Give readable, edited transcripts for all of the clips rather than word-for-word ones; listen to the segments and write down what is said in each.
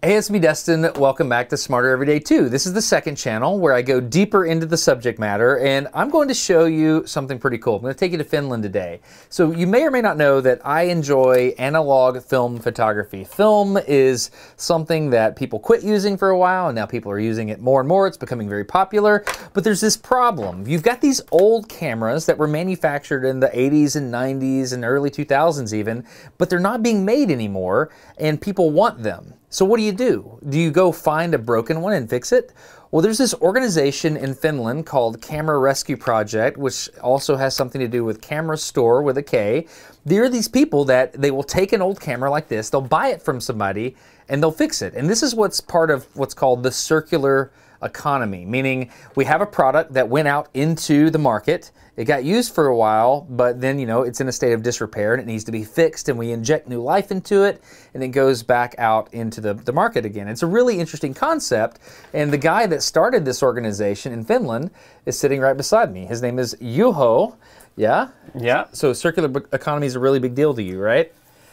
Hey, it's me, Destin. Welcome back to Smarter Every Day 2. This is the second channel where I go deeper into the subject matter, and I'm going to show you something pretty cool. I'm going to take you to Finland today. So you may or may not know that I enjoy analog film photography. Film is something that people quit using for a while, and now people are using it more and more. It's becoming very popular, but there's this problem. You've got these old cameras that were manufactured in the 80s and 90s and early 2000s even, but they're not being made anymore, and people want them. So what do? Do you go find a broken one and fix it? Well, there's this organization in Finland called Camera Rescue Project, which also has something to do with Camera Store with a K. There are these people that they will take an old camera like this, they'll buy it from somebody, and they'll fix it. And this is what's part of what's called the circular economy, meaning we have a product that went out into the market, it got used for a while, but then, it's in a state of disrepair and it needs to be fixed, and we inject new life into it, and it goes back out into the market again. It's a really interesting concept, and the guy that started this organization in Finland is sitting right beside me. His name is Juho. Yeah? Yeah. So circular economy is a really big deal to you, right?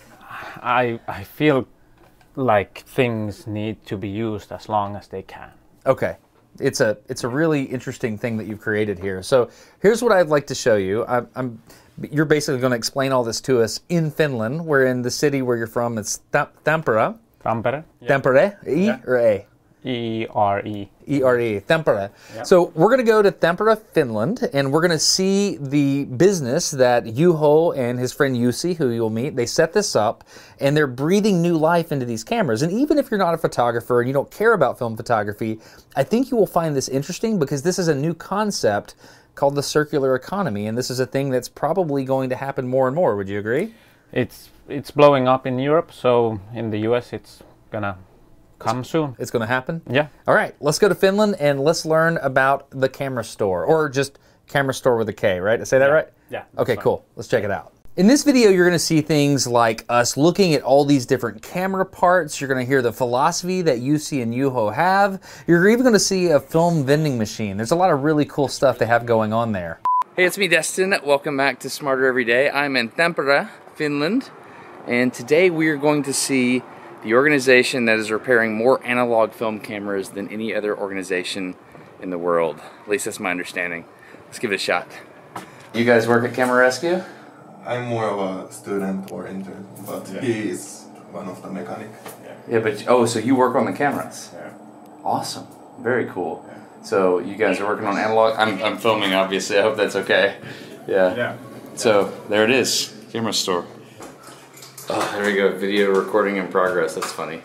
I feel like things need to be used as long as they can. Okay. It's a really interesting thing that you've created here. So here's what I'd like to show you. You're basically going to explain all this to us in Finland. We're in the city where you're from. It's Tampere. Tampere. Yeah. Tampere? E or A? E-R-E. E-R-E, Tampere. Yep. So we're going to go to Tampere, Finland, and we're going to see the business that Juho and his friend Jussi, who you'll meet, they set this up, and they're breathing new life into these cameras. And even if you're not a photographer and you don't care about film photography, I think you will find this interesting because this is a new concept called the circular economy, and this is a thing that's probably going to happen more and more. Would you agree? It's blowing up in Europe, so in the US it's gonna come soon. It's going to happen? Yeah. All right, let's go to Finland and let's learn about the Camera Store, or just Camera Store with a K, right? Did I say that right? Yeah. Okay, cool. Let's check it out. In this video, you're going to see things like us looking at all these different camera parts. You're going to hear the philosophy that Jussi and Juho have. You're even going to see a film vending machine. There's a lot of really cool stuff they have going on there. Hey, it's me, Destin. Welcome back to Smarter Every Day. I'm in Tampere, Finland, and today we are going to see the organization that is repairing more analog film cameras than any other organization in the world. At least that's my understanding. Let's give it a shot. You guys work at Camera Rescue? I'm more of a student or intern, but he is one of the mechanic. Yeah, but so you work on the cameras? Yeah. Awesome. Very cool. So you guys are working on analog? I'm filming, obviously. I hope that's okay. Yeah. So there it is. Camera Store. Oh, there we go. Video recording in progress. That's funny.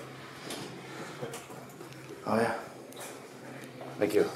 Oh, yeah. Thank you.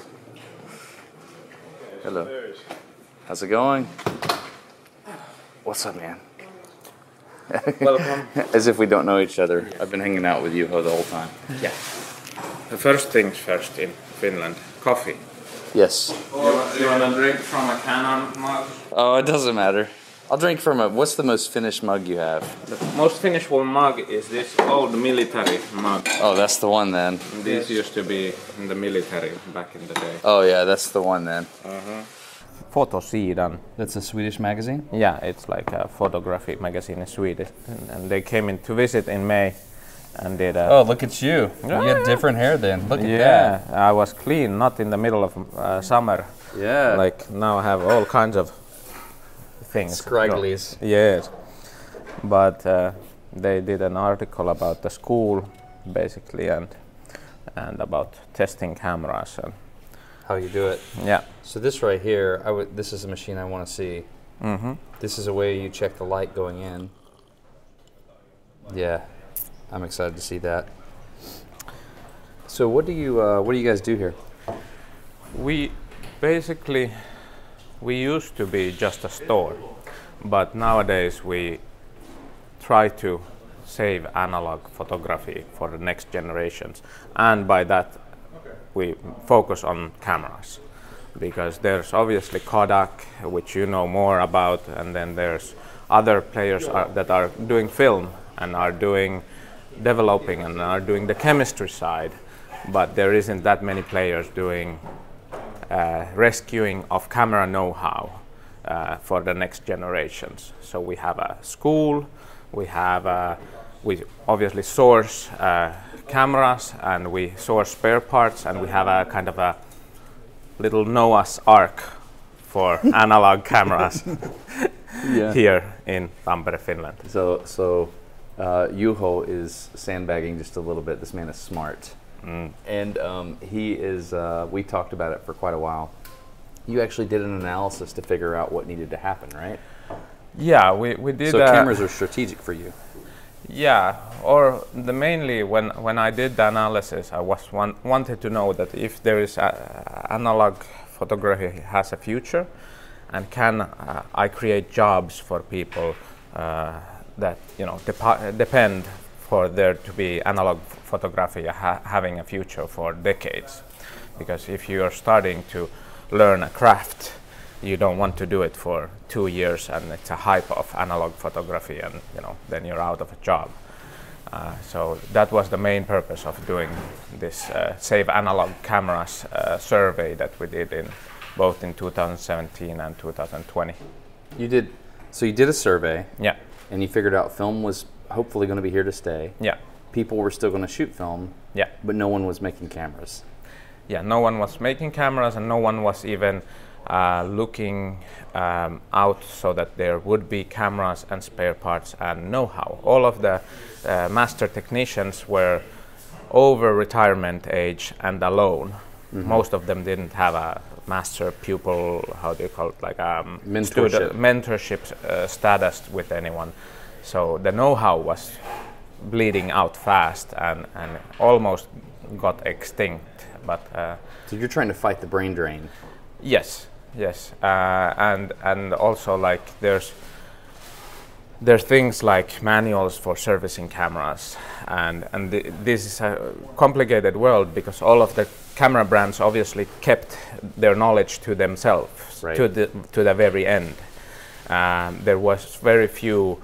Hello. How's it going? What's up, man? Welcome. As if we don't know each other. I've been hanging out with Juho the whole time. Yeah. The first things first in Finland, coffee. Yes. You want a drink from a Canon mug? Oh, it doesn't matter. I'll drink from what's the most Finnish mug you have? The most Finnish mug is this old military mug. Oh, that's the one then. And these used to be in the military back in the day. Oh yeah, that's the one then. Fotosidan. That's a Swedish magazine? Yeah, it's like a photography magazine in Sweden. And they came in to visit in May and did a... Oh, look at you. You have different hair then. Look at that. Yeah, I was clean, not in the middle of summer. Yeah. Like now I have all kinds of things. Scragglies. Yes. But they did an article about the school, basically, and about testing cameras and How you do it. yeah. So this right here, this is a machine I want to see. Mm-hmm. This is a way you check the light going in. Yeah, I'm excited to see that. So what do you guys do here? We used to be just a store, but nowadays we try to save analog photography for the next generations, and by that we focus on cameras, because there's obviously Kodak, which you know more about, and then there's other players that are doing film and are developing and are doing the chemistry side, but there isn't that many players doing rescuing of camera know-how for the next generations. So we have a school, we obviously source cameras and we source spare parts, and we have a kind of a little Noah's Ark for analog cameras here in Tampere, Finland. So Juho is sandbagging just a little bit. This man is smart. And he is, we talked about it for quite a while. You actually did an analysis to figure out what needed to happen, right? Yeah, we did. So cameras are strategic for you. Yeah, or mainly when I did the analysis, I wanted to know that if there is analog photography has a future, and can I create jobs for people that depend for there to be analog photography having a future for decades. Because if you are starting to learn a craft, you don't want to do it for 2 years and it's a hype of analog photography, and then you're out of a job. So that was the main purpose of doing this Save Analog Cameras survey that we did both in 2017 and 2020. You did a survey. Yeah. And you figured out film was hopefully going to be here to stay. Yeah. People were still going to shoot film. Yeah. But no one was making cameras. Yeah, no one was making cameras, and no one was even looking out so that there would be cameras and spare parts and know-how. All of the master technicians were over retirement age and alone. Most of them didn't have a master pupil, how do you call it, like mentorship status with anyone. So the know-how was bleeding out fast and almost got extinct. But so you're trying to fight the brain drain. Yes, and also like there's things like manuals for servicing cameras, and this is a complicated world because all of the camera brands obviously kept their knowledge to themselves, right, to the very end. There was very few,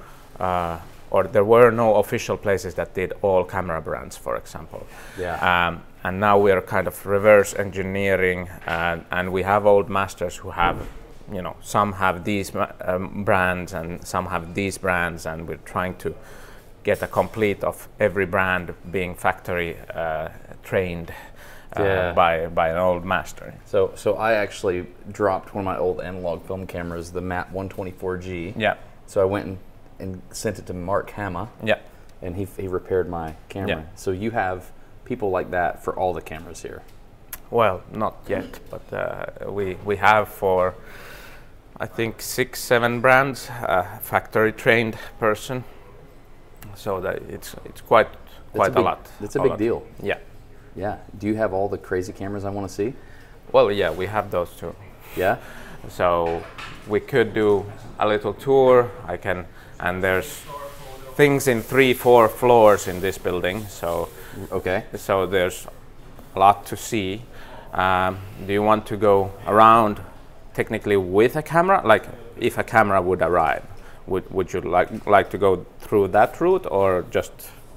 or there were no official places that did all camera brands, for example. Yeah. And now we are kind of reverse engineering, and we have old masters who have, some have these brands and some have these brands, and we're trying to get a complete of every brand being factory trained by an old master. So I actually dropped one of my old analog film cameras, the MAT 124G. Yeah. So I went and sent it to Mark Hama. Yeah. And he repaired my camera. Yeah. So you have people like that for all the cameras here? Well, not yet, but we have for I think 6-7 brands factory trained person. So that it's quite a lot. That's a big deal. Yeah. Yeah. Do you have all the crazy cameras I want to see? Well, yeah, we have those too. Yeah. So we could do a little tour. And there's things in 3-4 floors in this building. So. Okay. So there's a lot to see. Do you want to go around technically with a camera? Like if a camera would arrive, would you like to go through that route, or just?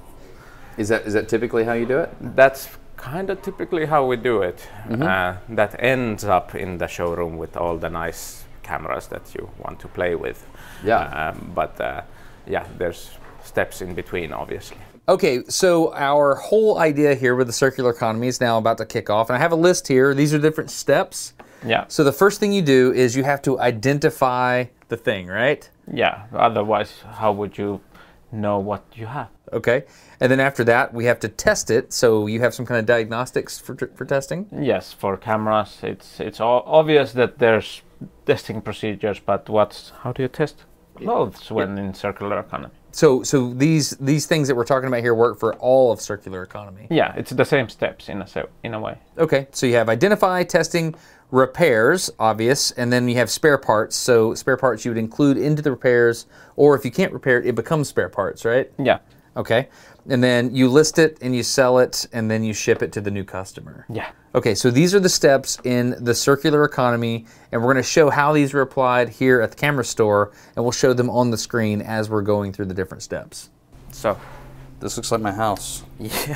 Is that typically how you do it? That's kind of typically how we do it. That ends up in the showroom with all the nice cameras that you want to play with. Yeah. Yeah, there's steps in between, obviously. Okay, so our whole idea here with the circular economy is now about to kick off, and I have a list here. These are different steps. Yeah. So the first thing you do is you have to identify the thing, right? Yeah, otherwise how would you know what you have? Okay, and then after that we have to test it, so you have some kind of diagnostics for testing? Yes, for cameras it's obvious that there's testing procedures, but how do you test clothes when in circular economy? So these things that we're talking about here work for all of circular economy? Yeah, it's the same steps in a way. Okay, so you have identify, testing, repairs, obvious, and then you have spare parts. So spare parts you would include into the repairs, or if you can't repair it, it becomes spare parts, right? Yeah. Okay, and then you list it and you sell it and then you ship it to the new customer. Yeah. Okay, so these are the steps in the circular economy, and we're going to show how these are applied here at the camera store, and we'll show them on the screen as we're going through the different steps. So, this looks like my house. Yeah.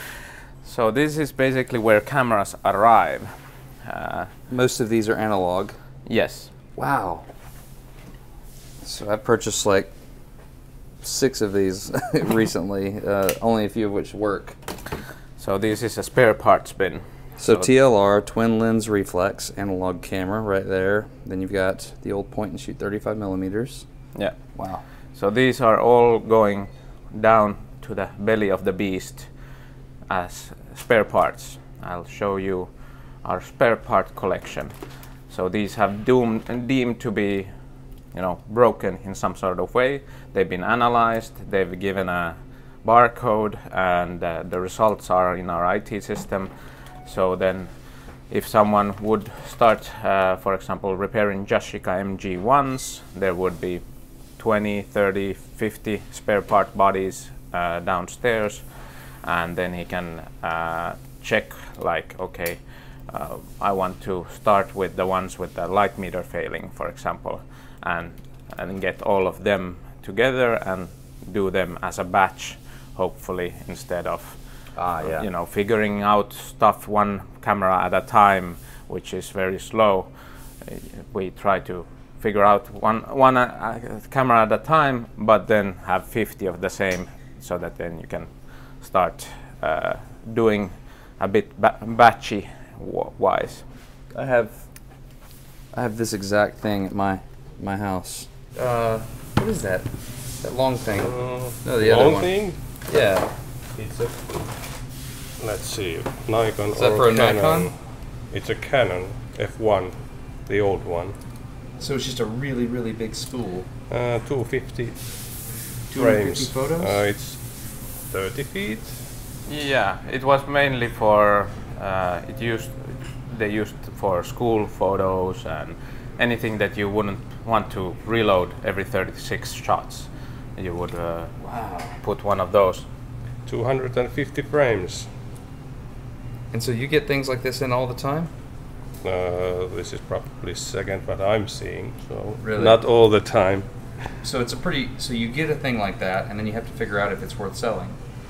So this is basically where cameras arrive. Most of these are analog. Yes. Wow. So I purchased like 6 of these recently, only a few of which work. So this is a spare parts bin. So TLR, twin lens reflex, analog camera right there. Then you've got the old point and shoot 35 millimeters. Yeah. Wow. So these are all going down to the belly of the beast as spare parts. I'll show you our spare part collection. So these have deemed to be, broken in some sort of way. They've been analyzed. They've given a barcode, and the results are in our IT system. So then, if someone would start, for example, repairing Yashica MG1s, there would be 20, 30, 50 spare part bodies downstairs, and then he can check, like, okay, I want to start with the ones with the light meter failing, for example, and get all of them together and do them as a batch, hopefully, instead of figuring out stuff one camera at a time, which is very slow. We try to figure out one camera at a time, but then have 50 of the same, so that then you can start doing a bit batchy wise. I have this exact thing at my house. What is that? That long thing? No, the other long one. thing? Yeah. It's a, let's see, Nikon. Is that or for a Canon. Nikon? It's a Canon F1, the old one. So it's just a really, really big spool. 250 250 frames. photos? It's 30 feet. Yeah, it was mainly for they used for school photos and anything that you wouldn't want to reload every 36 shots. You would put one of those. 250 frames. And so you get things like this in all the time? This is probably second what I'm seeing, so Really? not all the time. So so you get a thing like that, and then you have to figure out if it's worth selling.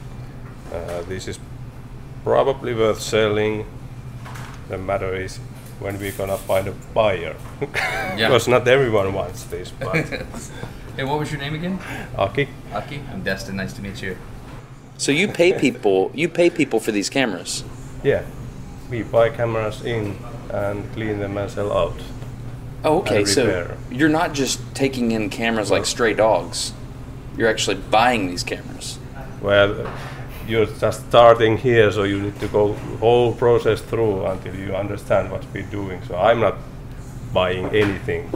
This is probably worth selling. The matter is when we're gonna find a buyer. Because not everyone wants this, but Hey, what was your name again? Aki. Aki. I'm Destin. Nice to meet you. So you pay people. You pay people for these cameras. Yeah, we buy cameras in and clean them and sell out. Oh, okay. And So repair. you're not just taking in cameras like stray dogs. You're actually buying these cameras. Well, you're just starting here, so you need to go whole process through until you understand what we're doing. So I'm not buying anything.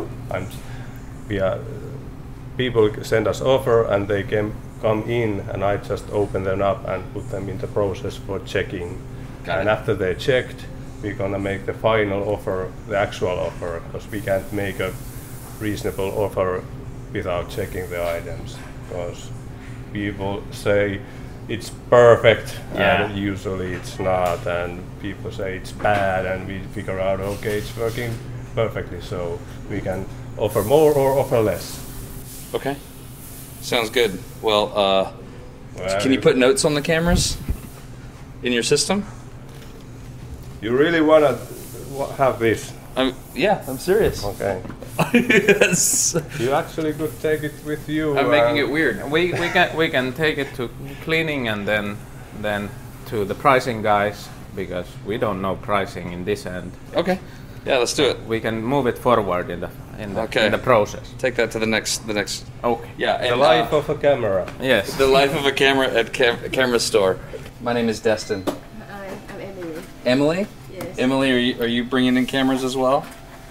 People send us offer and they can come in, and I just open them up and put them in the process for checking. Got And it. after they checked, we're gonna make the final offer, the actual offer, because we can't make a reasonable offer without checking the items. Because people say it's perfect, and usually it's not, and people say it's bad, and we figure out, okay, it's working perfectly, so we can offer more or offer less. Okay. Sounds good. Well, Well, can you put notes on the cameras in your system? You really wanna have this? Yeah, I'm serious. Okay. Yes. You actually could take it with you. I'm making it weird. We can take it to cleaning and then to the pricing guys, because we don't know pricing in this end. Okay. Yeah, let's do it. We can move it forward in the process. Take that to the next. Okay. Yeah. The And, life of a camera. Yes. the life of a camera at camera store. My name is Destin. I'm Emily. Emily. Yes. Emily, are you bringing in cameras as well?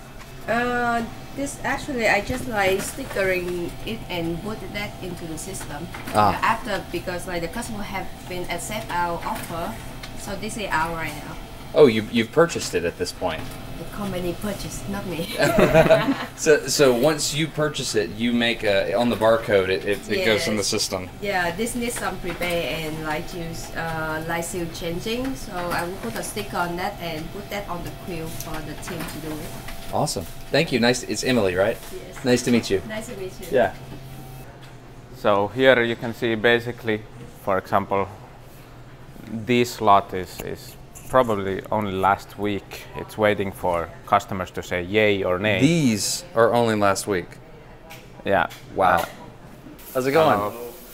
This actually I just like stickering it and put that into the system. Ah. After, because like the customer have been accept our offer, so this is our right now. Oh, you've purchased it at this point. The company purchased, not me. So once you purchase it, you make on the barcode. It goes in the Yes. system. Yeah, this needs some prepare and light seal changing. So I will put a sticker on that and put that on the quill for the team to do it. Awesome. Thank you. Nice. It's Emily, right? Yes. Nice to meet you. Nice to meet you. Yeah. So here you can see basically, for example, this lot is probably only last week. It's waiting for customers to say yay or nay. These are only last week. Yeah. Wow. How's it going?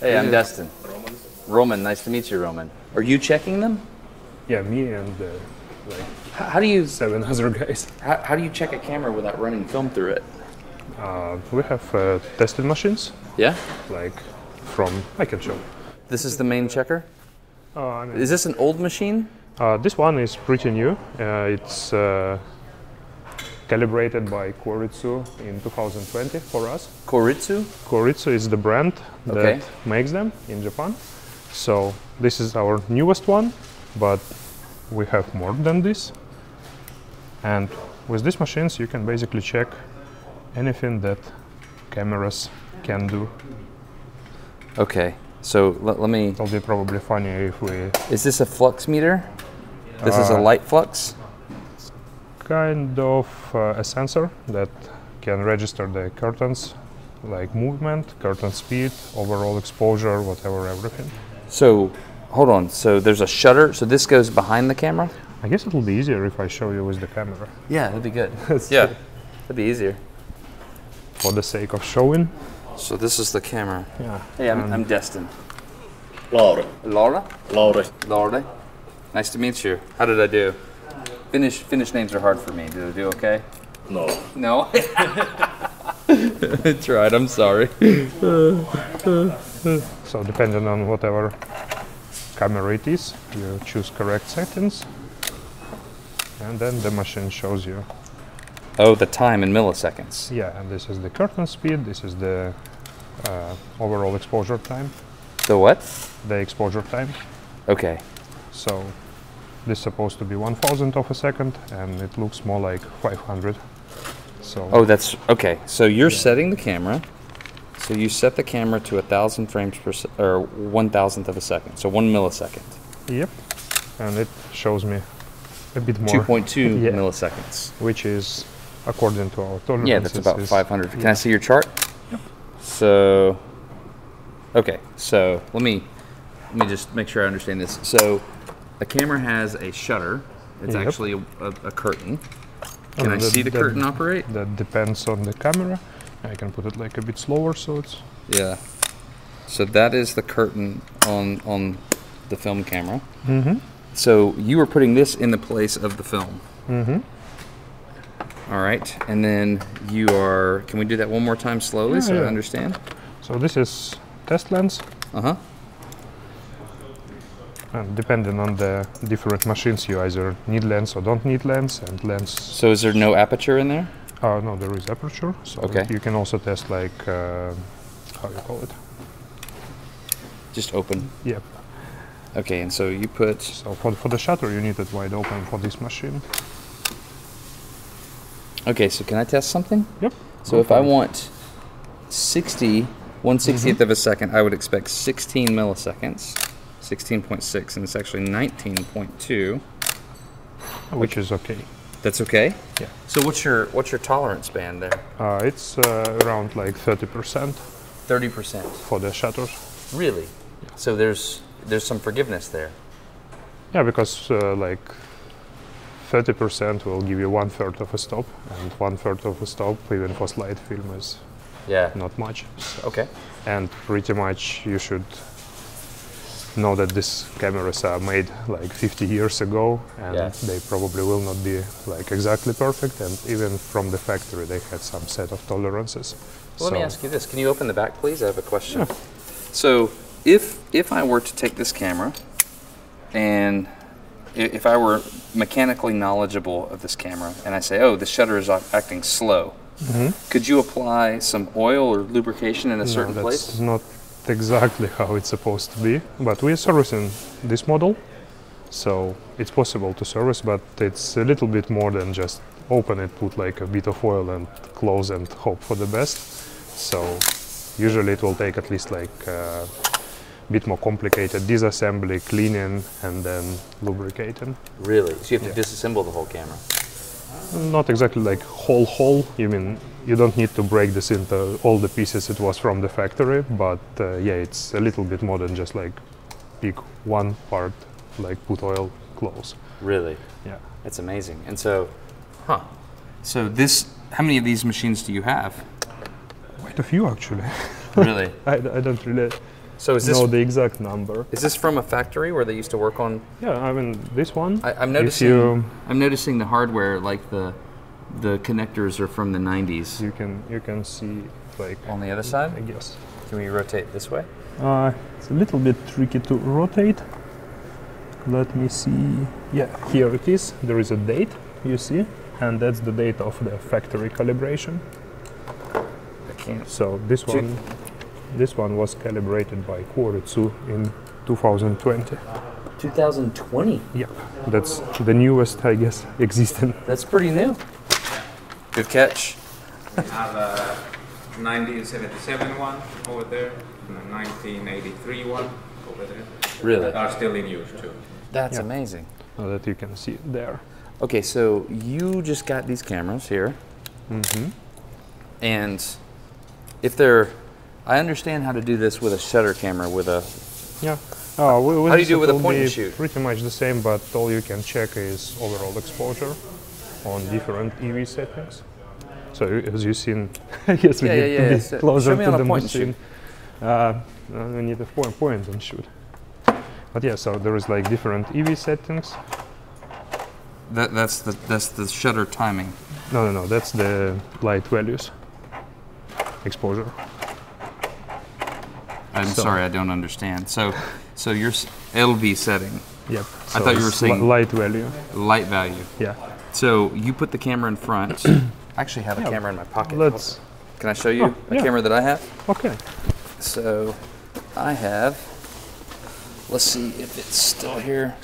Hey, I'm Destin. Roman, nice to meet you, Roman. Are you checking them? Yeah, me and like How do you 7 other guys. how do you check a camera without running film through it? We have tested machines, Yeah. like I can show. This is the main checker. I mean, Is this an old machine? this one is pretty new. It's calibrated by Koritsu in 2020 for us. Koritsu? Koritsu is the brand Okay. that makes them in Japan. So this is our newest one, but we have more than this. And with these machines, you can basically check anything that cameras can do. Okay. So let me. It'll be probably funny if we Is this a flux meter? This is a light flux. kind of a sensor that can register the curtains, like movement, curtain speed, overall exposure, whatever, everything. So, hold on. So there's a shutter. So this goes behind the camera. I guess it'll be easier if I show you with the camera, Yeah, that'd be good. Yeah, that'd be easier. for the sake of showing. So this is the camera. Yeah. Hey, I'm Destin. Lauri. Laura. Lauri. Laura. Nice to meet you. How did I do? Finnish names are hard for me. Did I do okay? No. No. That's right. I'm sorry. So depending on whatever camera it is, you choose correct settings, and then the machine shows you. Oh, the time in milliseconds. Yeah, and this is the curtain speed. This is the overall exposure time. The what? The exposure time. Okay. So this is supposed to be 1,000th of a second, and it looks more like 500. So Oh, that's okay. So you're setting the camera. So you set the camera to 1,000 frames per or 1,000th of a second. So 1 millisecond. yep, and it shows me a bit more, 2.2 Yeah. milliseconds. which is according to our tolerances. Yeah, that's about is- 500. Can I see your chart? So, okay. So let me just make sure I understand this. So, a camera has a shutter. It's Yep. actually a curtain. Can I that- see the that- curtain operate? That depends on the camera. I can put it like a bit slower, so it's Yeah. So that is the curtain on the film camera. Mm-hmm. So you were putting this in the place of the film. Mm-hmm. All right, and then you are. Can we do that one more time slowly so I Yeah. understand? So this is test lens, Uh huh. and depending on the different machines, you either need lens or don't need lens, and lens. So is there no aperture in there? No, there is aperture. So Okay. you can also test like how you call it? Just open. Yep. Okay, and so you put. So for the shutter, you need it wide open for this machine. Okay, so can I test something? Yep. So if I want 60, 1/60th of a second, I would expect 16 milliseconds, 16.6, and it's actually 19.2. Which is okay. That's okay. Yeah. So what's your tolerance band there? It's around like 30% 30%. for the shutters. Really? So there's some forgiveness there. Yeah, because like 30% will give you 1/3 of a stop, and 1/3 of a stop, even for slide film, is Yeah. not much. Okay. And pretty much you should know that these cameras are made like 50 years ago, and Yeah. they probably will not be like exactly perfect, and even from the factory they had some set of tolerances. Well, let me So- ask you this. Can you open the back, please? I have a question. So if I were to take this camera and if I were mechanically knowledgeable of this camera and I say, oh, the shutter is acting slow, could you apply some oil or lubrication in a certain No, that's place? not exactly how it's supposed to be, but we're servicing this model, so it's possible to service, but it's a little bit more than just open it, put like a bit of oil and close and hope for the best. So usually it will take at least like a bit more complicated disassembly, cleaning, and then lubricating. Really? So you have to disassemble the whole camera? Not exactly like whole. You mean you don't need to break this into all the pieces it was from the factory, but yeah, it's a little bit more than just like pick one part, like put oil, close. Really? Yeah. That's amazing. And so, So this, how many of these machines do you have? Quite a few actually. Really? I don't really So is this know the exact number. is this from a factory where they used to work on? Yeah, I mean this one. I'm if noticing. you I'm noticing the hardware, like the connectors are from the 90s. you can see like On the other side, I guess. can we rotate this way? It's a little bit tricky to rotate. Let me see. Yeah, here it is. There is a date, you see, and that's the date of the factory calibration. I can't. So this one was calibrated by Kouritsu in 2020. 2020. Yeah, that's the newest, I guess, existent. That's pretty new. Good catch. We have a 1977 one over there and a 1983 one over there. Really? They are still in use too. That's Yeah. amazing. That you can see there. Okay, so you just got these cameras here, and if they're, I understand how to do this with a shutter camera with a. Yeah. How do you do it with a point and be shoot? Pretty much the same, but all you can check is overall exposure on different EV settings. So as you've seen, I guess we need to be So closer show me to on a the point and machine. We need a point and shoot. But yeah, so there is like different EV settings. That's the shutter timing. No, that's the light values. Exposure. I'm So- sorry, I don't understand. So your LV setting, Yep. I thought you were it's saying- light value. light value. Yeah. So you put the camera in front. I actually have a camera in my pocket. Let's. Can I show you Oh, a yeah. camera that I have? Okay. So I have. Let's see if it's still here.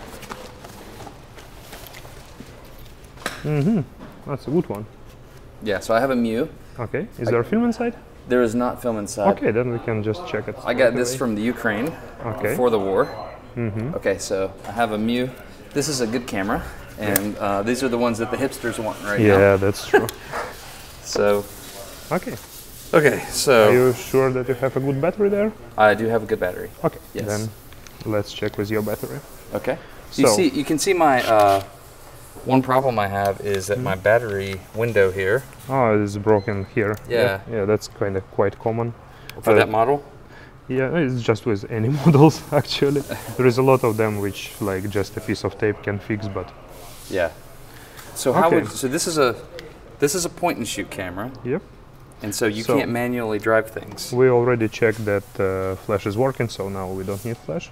That's a good one. Yeah. So I have a Mu. Okay. Is there a film inside? There is not film inside. Okay, then we can just check it. I got straight this away. from the Ukraine Okay. before the war. Okay, so I have a Mu. This is a good camera, and these are the ones that the hipsters want right now. Yeah, that's true. So, Okay. okay, Are so you sure that you have a good battery there? I do have a good battery. Okay. Yes. Then let's check with your battery. Okay. So- You can see my one problem I have is that my battery window here Oh, it's broken here. Yeah. Yeah, that's kind of quite common. for that model. Yeah, it's just with any models actually. There is a lot of them which like just a piece of tape can fix, but Yeah. So how Okay. would this is a point and shoot camera, yep. and so you So- can't manually drive things. We already checked that flash is working, so now we don't need flash.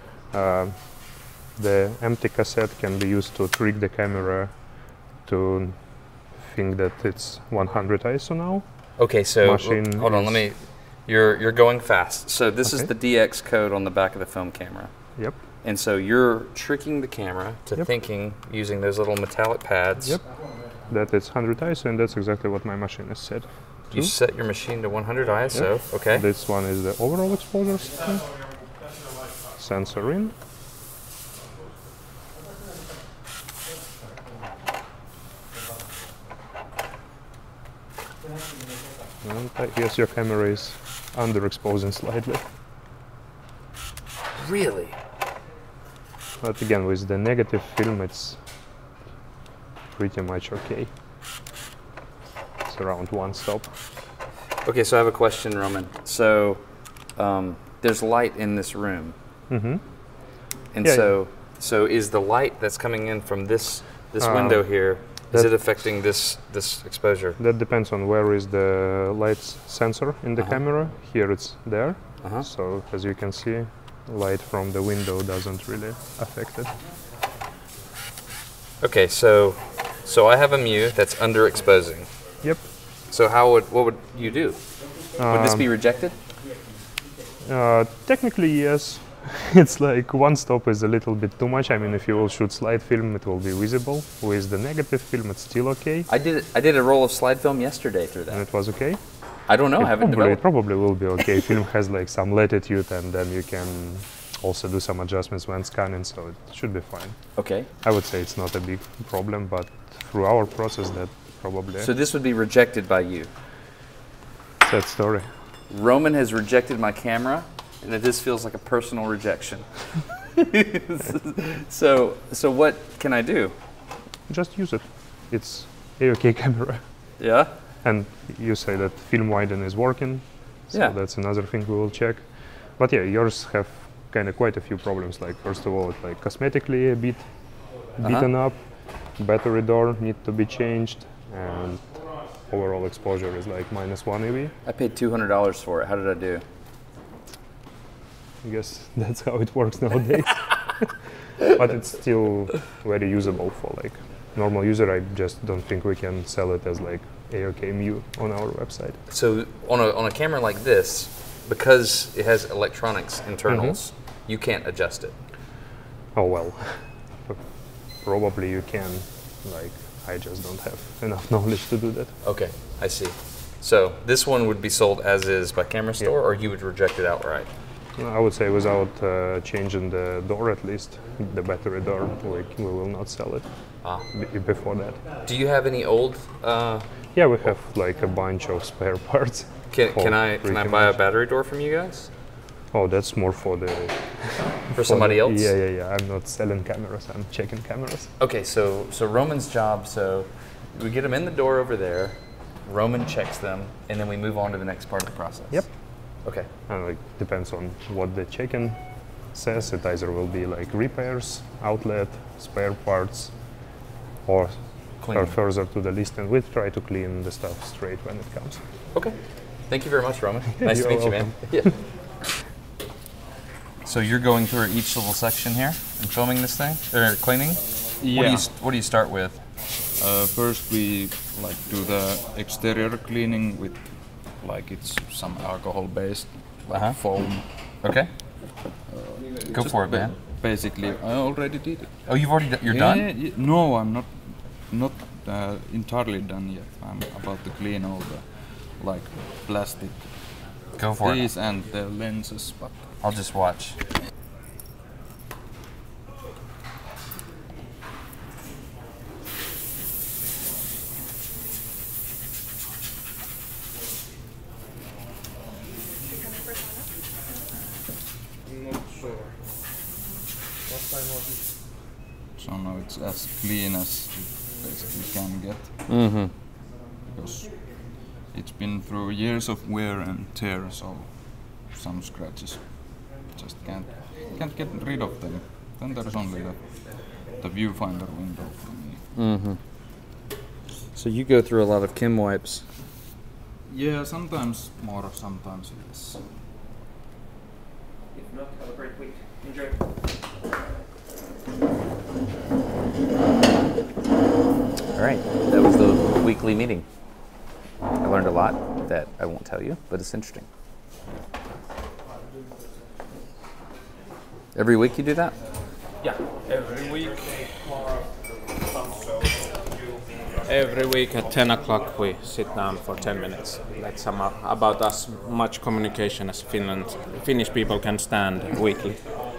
The empty cassette can be used to trick the camera to think that it's 100 ISO now. Okay, so Machine hold on, let is- me. You're going fast. So this is Okay. the DX code on the back of the film camera, Yep. and so you're tricking the camera to Yep. thinking using those little metallic pads. Yep. That it's 100 ISO, and that's exactly what my machine is set. You to. set your machine to 100 ISO. Okay. This one is the overall exposure setting. Sensor in. And I guess your camera is underexposing slightly. Really? But again, with the negative film, it's pretty much okay. It's around one stop. Okay, so I have a question, Roman. So there's light in this room, Mm-hmm. and Yeah, so is the light that's coming in from this Uh, window here? Is that- it affecting this exposure? That depends on where is the light sensor in the camera. Here it's there. Uh-huh. So as you can see, light from the window doesn't really affect it. Okay, so I have a Mu that's underexposing. Yep. So what would you do? Would this be rejected? Technically, yes. It's like one stop is a little bit too much. I mean, if you will shoot slide film, it will be visible. With the negative film, it's still okay, I did a roll of slide film yesterday through and that. it was okay. I don't know. I haven't It developed. probably will be okay. Film has like some latitude, and then you can also do some adjustments when scanning, so it should be fine. Okay. I would say it's not a big problem, but through our process, that probably So this would be rejected by you. sad story. Roman has rejected my camera, and this feels like a personal rejection. So what can I do? Just use it. It's a-okay camera. Yeah. And you say that film widen is working, so Yeah. that's another thing we will check. But yeah, yours have kind of quite a few problems. Like first of all, like cosmetically a bit beaten up. Battery door need to be changed, and overall exposure is like -1 EV. I paid $200 for it. How did I do? I guess that's how it works nowadays. But it's still very usable for like normal user. I just don't think we can sell it as like ARKMU on our website. So on a camera like this, because it has electronics internals, you can't adjust it. Oh well, probably you can. Like I just don't have enough knowledge to do that. Okay, I see. So this one would be sold as is by Camera Store, or you would reject it outright? I would say without changing the door, at least the battery door, we will not sell it before that. Do you have any old? Yeah, we have like a bunch of spare parts. Can I buy a battery door from you guys? Oh, that's more for the for somebody else. Yeah. I'm not selling cameras. I'm checking cameras. Okay, so Roman's job. So we get them in the door over there. Roman checks them, and then we move on to the next part of the process. Yep. Okay. And like depends on what the check-in says. It either will be like repairs, outlet, spare parts, or further to the list, and we try to clean the stuff straight when it comes. Okay. Thank you very much, Roman. Nice to meet you, man. Yeah. So you're going through each little section here and filming this thing, or cleaning? Yeah. What do you start with? First we like do the exterior cleaning with like it's some alcohol-based like foam. Okay. Go for it, man. Basically, I already did it. Oh, you're done? Yeah, no, I'm not entirely done yet. I'm about to clean all the like plastic. Go for it. These and the lenses, but I'll just watch. so now it's as clean as it basically can get. Because it's been through years of wear and tear, so some scratches just can't get rid of them. Then there's only the viewfinder window for me. So you go through a lot of chem wipes. Yeah, sometimes more, sometimes less. If not, have a great week. Enjoy. All right, that was the weekly meeting. I learned a lot that I won't tell you, but it's interesting. Every week you do that? Yeah, every week. Every week at 10 o'clock we sit down for 10 minutes. That's about as much communication as Finnish people can stand weekly.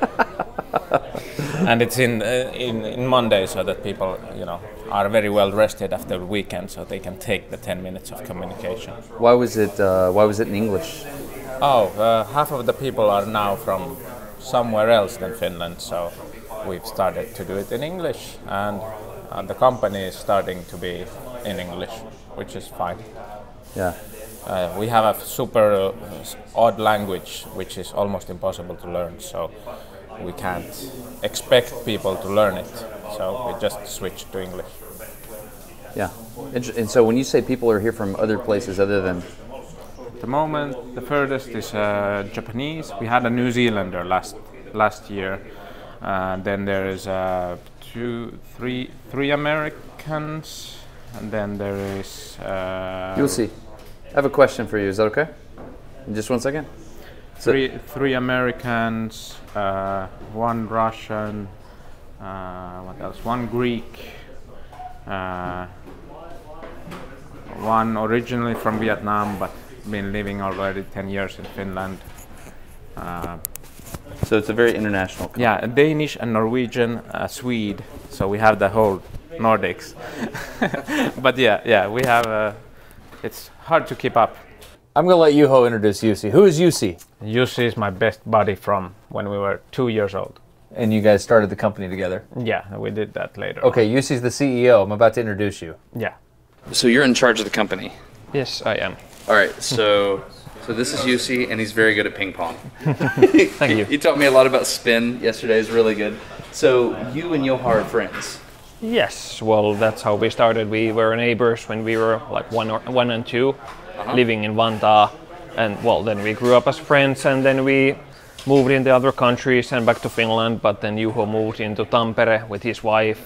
And it's in Monday, so that people, are very well rested after the weekend, so they can take the 10 minutes of communication. Why was it in English? Half of the people are now from somewhere else than Finland, so we've started to do it in English, and the company is starting to be in English, which is fine. Yeah. We have a super odd language, which is almost impossible to learn, so we can't expect people to learn it, so we just switched to English. Yeah. And so when you say people are here from other places other than... At the moment, the furthest is Japanese. We had a New Zealander last year. Then there is three Americans, and then there is... You'll see. I have a question for you. Is that okay? In just 1 second. Three Americans, one Russian, what else? One Greek, one originally from Vietnam, but been living already 10 years in Finland. So it's a very international company. Yeah, Danish and Norwegian, Swede. So we have the whole Nordics. But yeah, we have. It's hard to keep up. I'm going to let Juho introduce Jussi. Who is Jussi? Jussi is my best buddy from when we were 2 years old. And you guys started the company together? Yeah, we did that later. Okay, Jussi's the CEO. I'm about to introduce you. Yeah. So you're in charge of the company? Yes, I am. All right, so So this is Jussi, and he's very good at ping pong. Thank you. He taught me a lot about spin yesterday. It's really good. So you and Juho are friends. Yes, well, that's how we started. We were neighbors when we were like one and two, living in Vantaa. And well, then we grew up as friends, and then we moved into other countries and back to Finland. But then Juho moved into Tampere with his wife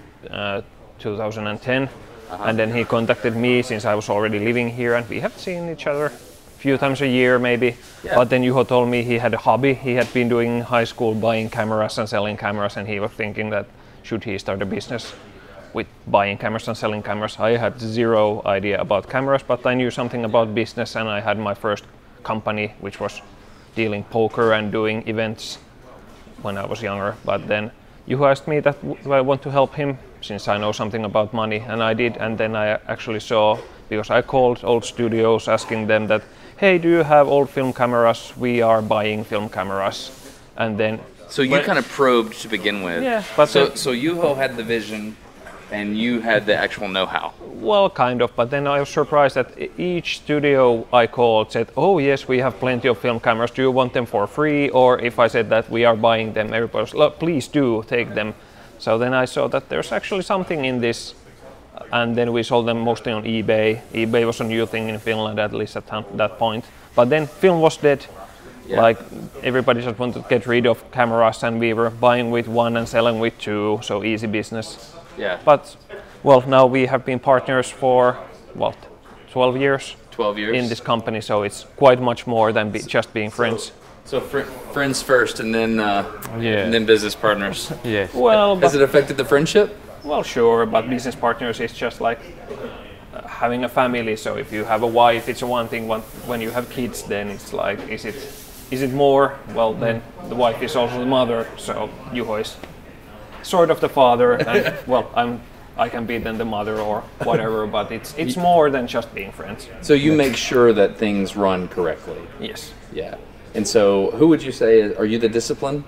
2010. And then he contacted me since I was already living here, and we have seen each other a few times a year maybe. Yeah. But then Juho told me he had a hobby. He had been doing high school buying cameras and selling cameras, and he was thinking that should he start a business with buying cameras and selling cameras. I had zero idea about cameras, but I knew something about business, and I had my first company which was dealing poker and doing events when I was younger. But then Juho asked me that I want to help him since I know something about money, and I did. And then I actually saw, because I called old studios asking them that, hey, do you have old film cameras? We are buying film cameras. And then so you kind of probed to begin with. Yeah. But so Juho had the vision, and you had the actual know-how. Well, kind of, but then I was surprised that each studio I called said, oh yes, we have plenty of film cameras, do you want them for free? Or if I said that we are buying them, everybody was, look, please do take them. So then I saw that there's actually something in this, and then we sold them mostly on eBay. eBay was a new thing in Finland, at least at that point. But then film was dead. Yeah. Like everybody just wanted to get rid of cameras, and we were buying with one and selling with two, so easy business. Yeah. But well, now we have been partners for what, 12 years? 12 years in this company, so it's quite much more than just being friends. So friends first, and then business partners. Yes. Well, has it affected the friendship? Well, sure, but business partners is just like having a family. So if you have a wife, it's one thing. When you have kids, then it's like, is it more? Well, then the wife is also the mother. So Juho is sort of the father, and well, I can be then the mother or whatever, but it's more than just being friends. So you make sure that things run correctly. Yes. Yeah. And so, who would you say are you the discipline,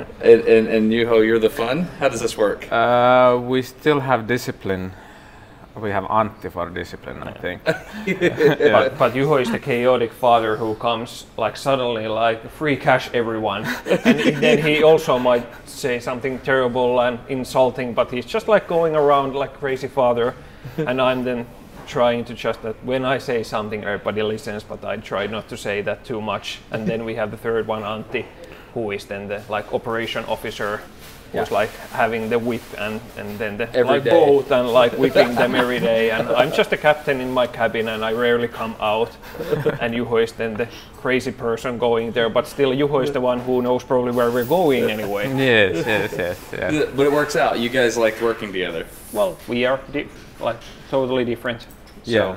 and Juho, you're the fun? How does this work? We still have discipline. We have Antti for discipline, I think. But Juho is the chaotic father who comes like suddenly like free cash everyone, and then he also might say something terrible and insulting, but he's just like going around like crazy father, and I'm then trying to just that when I say something everybody listens, but I try not to say that too much. And then we have the third one, Antti, who is then the like operation officer, who's like having the whip and then the like boat and like whipping them every day, and I'm just a captain in my cabin and I rarely come out, and Juho is then the crazy person going there, but still Juho is the one who knows probably where we're going anyway. Yes. But it works out. You guys like working together. Well, we are like totally different. Yeah.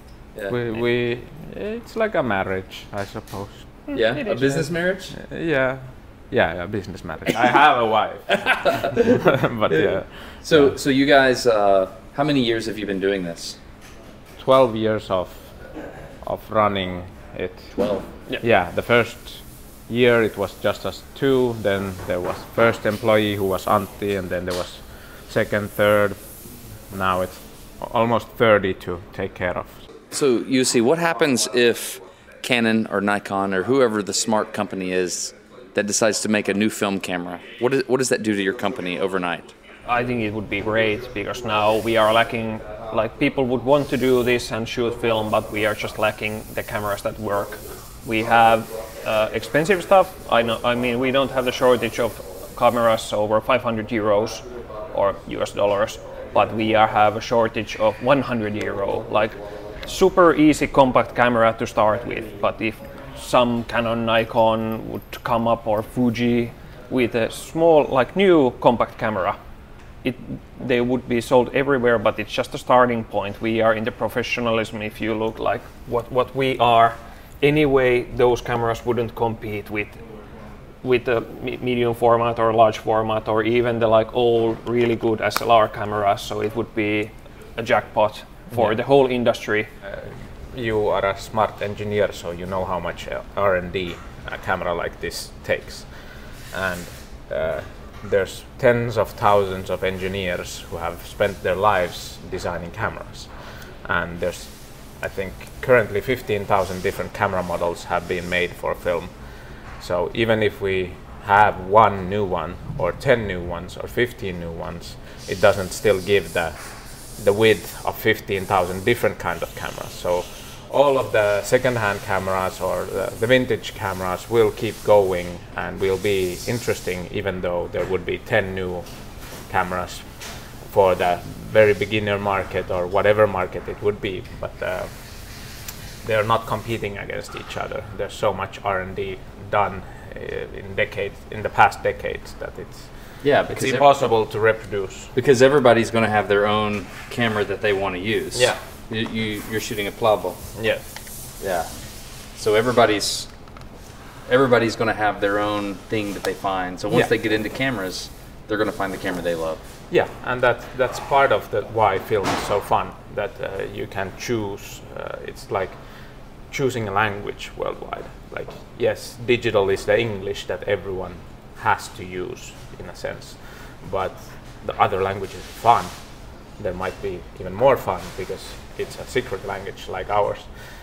We it's like a marriage, I suppose. Yeah, a business marriage? Yeah, a business marriage. I have a wife. But yeah. So you guys, how many years have you been doing this? 12 years of running it. 12? Yeah, the first year it was just us two, then there was first employee who was Antti, and then there was second, third. Now it's almost 30 to take care of. So Jussi, what happens if Canon or Nikon or whoever the smart company is that decides to make a new film camera? What does that do to your company overnight? I think it would be great, because now we are lacking, like people would want to do this and shoot film, but we are just lacking the cameras that work. We have expensive stuff. I mean, we don't have the shortage of cameras over 500 euros or US dollars, but we have a shortage of 100 euro, like super easy compact camera to start with. But if some Canon, Nikon would come up, or Fuji, with a small, like new compact camera, they would be sold everywhere, but it's just a starting point. We are in the professionalism. If you look like what we are, anyway, those cameras wouldn't compete with the medium format or large format, or even the like old really good SLR cameras. So it would be a jackpot for the whole industry. You are a smart engineer, so you know how much R&D a camera like this takes, and there's tens of thousands of engineers who have spent their lives designing cameras, and there's I think currently 15,000 different camera models have been made for film. So even if we have one new one or 10 new ones or 15 new ones, it doesn't still give the width of 15,000 different kind of cameras. So all of the second-hand cameras or the vintage cameras will keep going and will be interesting, even though there would be 10 new cameras for the very beginner market or whatever market it would be. But they're not competing against each other. There's so much R&D done in the past decades that it's impossible to reproduce. Because everybody's going to have their own camera that they want to use. Yeah. You're shooting a Plavo. Yeah. Yeah. So everybody's going to have their own thing that they find. So once they get into cameras, they're going to find the camera they love. Yeah, and that's part of why film is so fun. That you can choose. It's like choosing a language worldwide. Like, yes, digital is the English that everyone has to use in a sense, but the other languages are fun. There might be even more fun because it's a secret language like ours.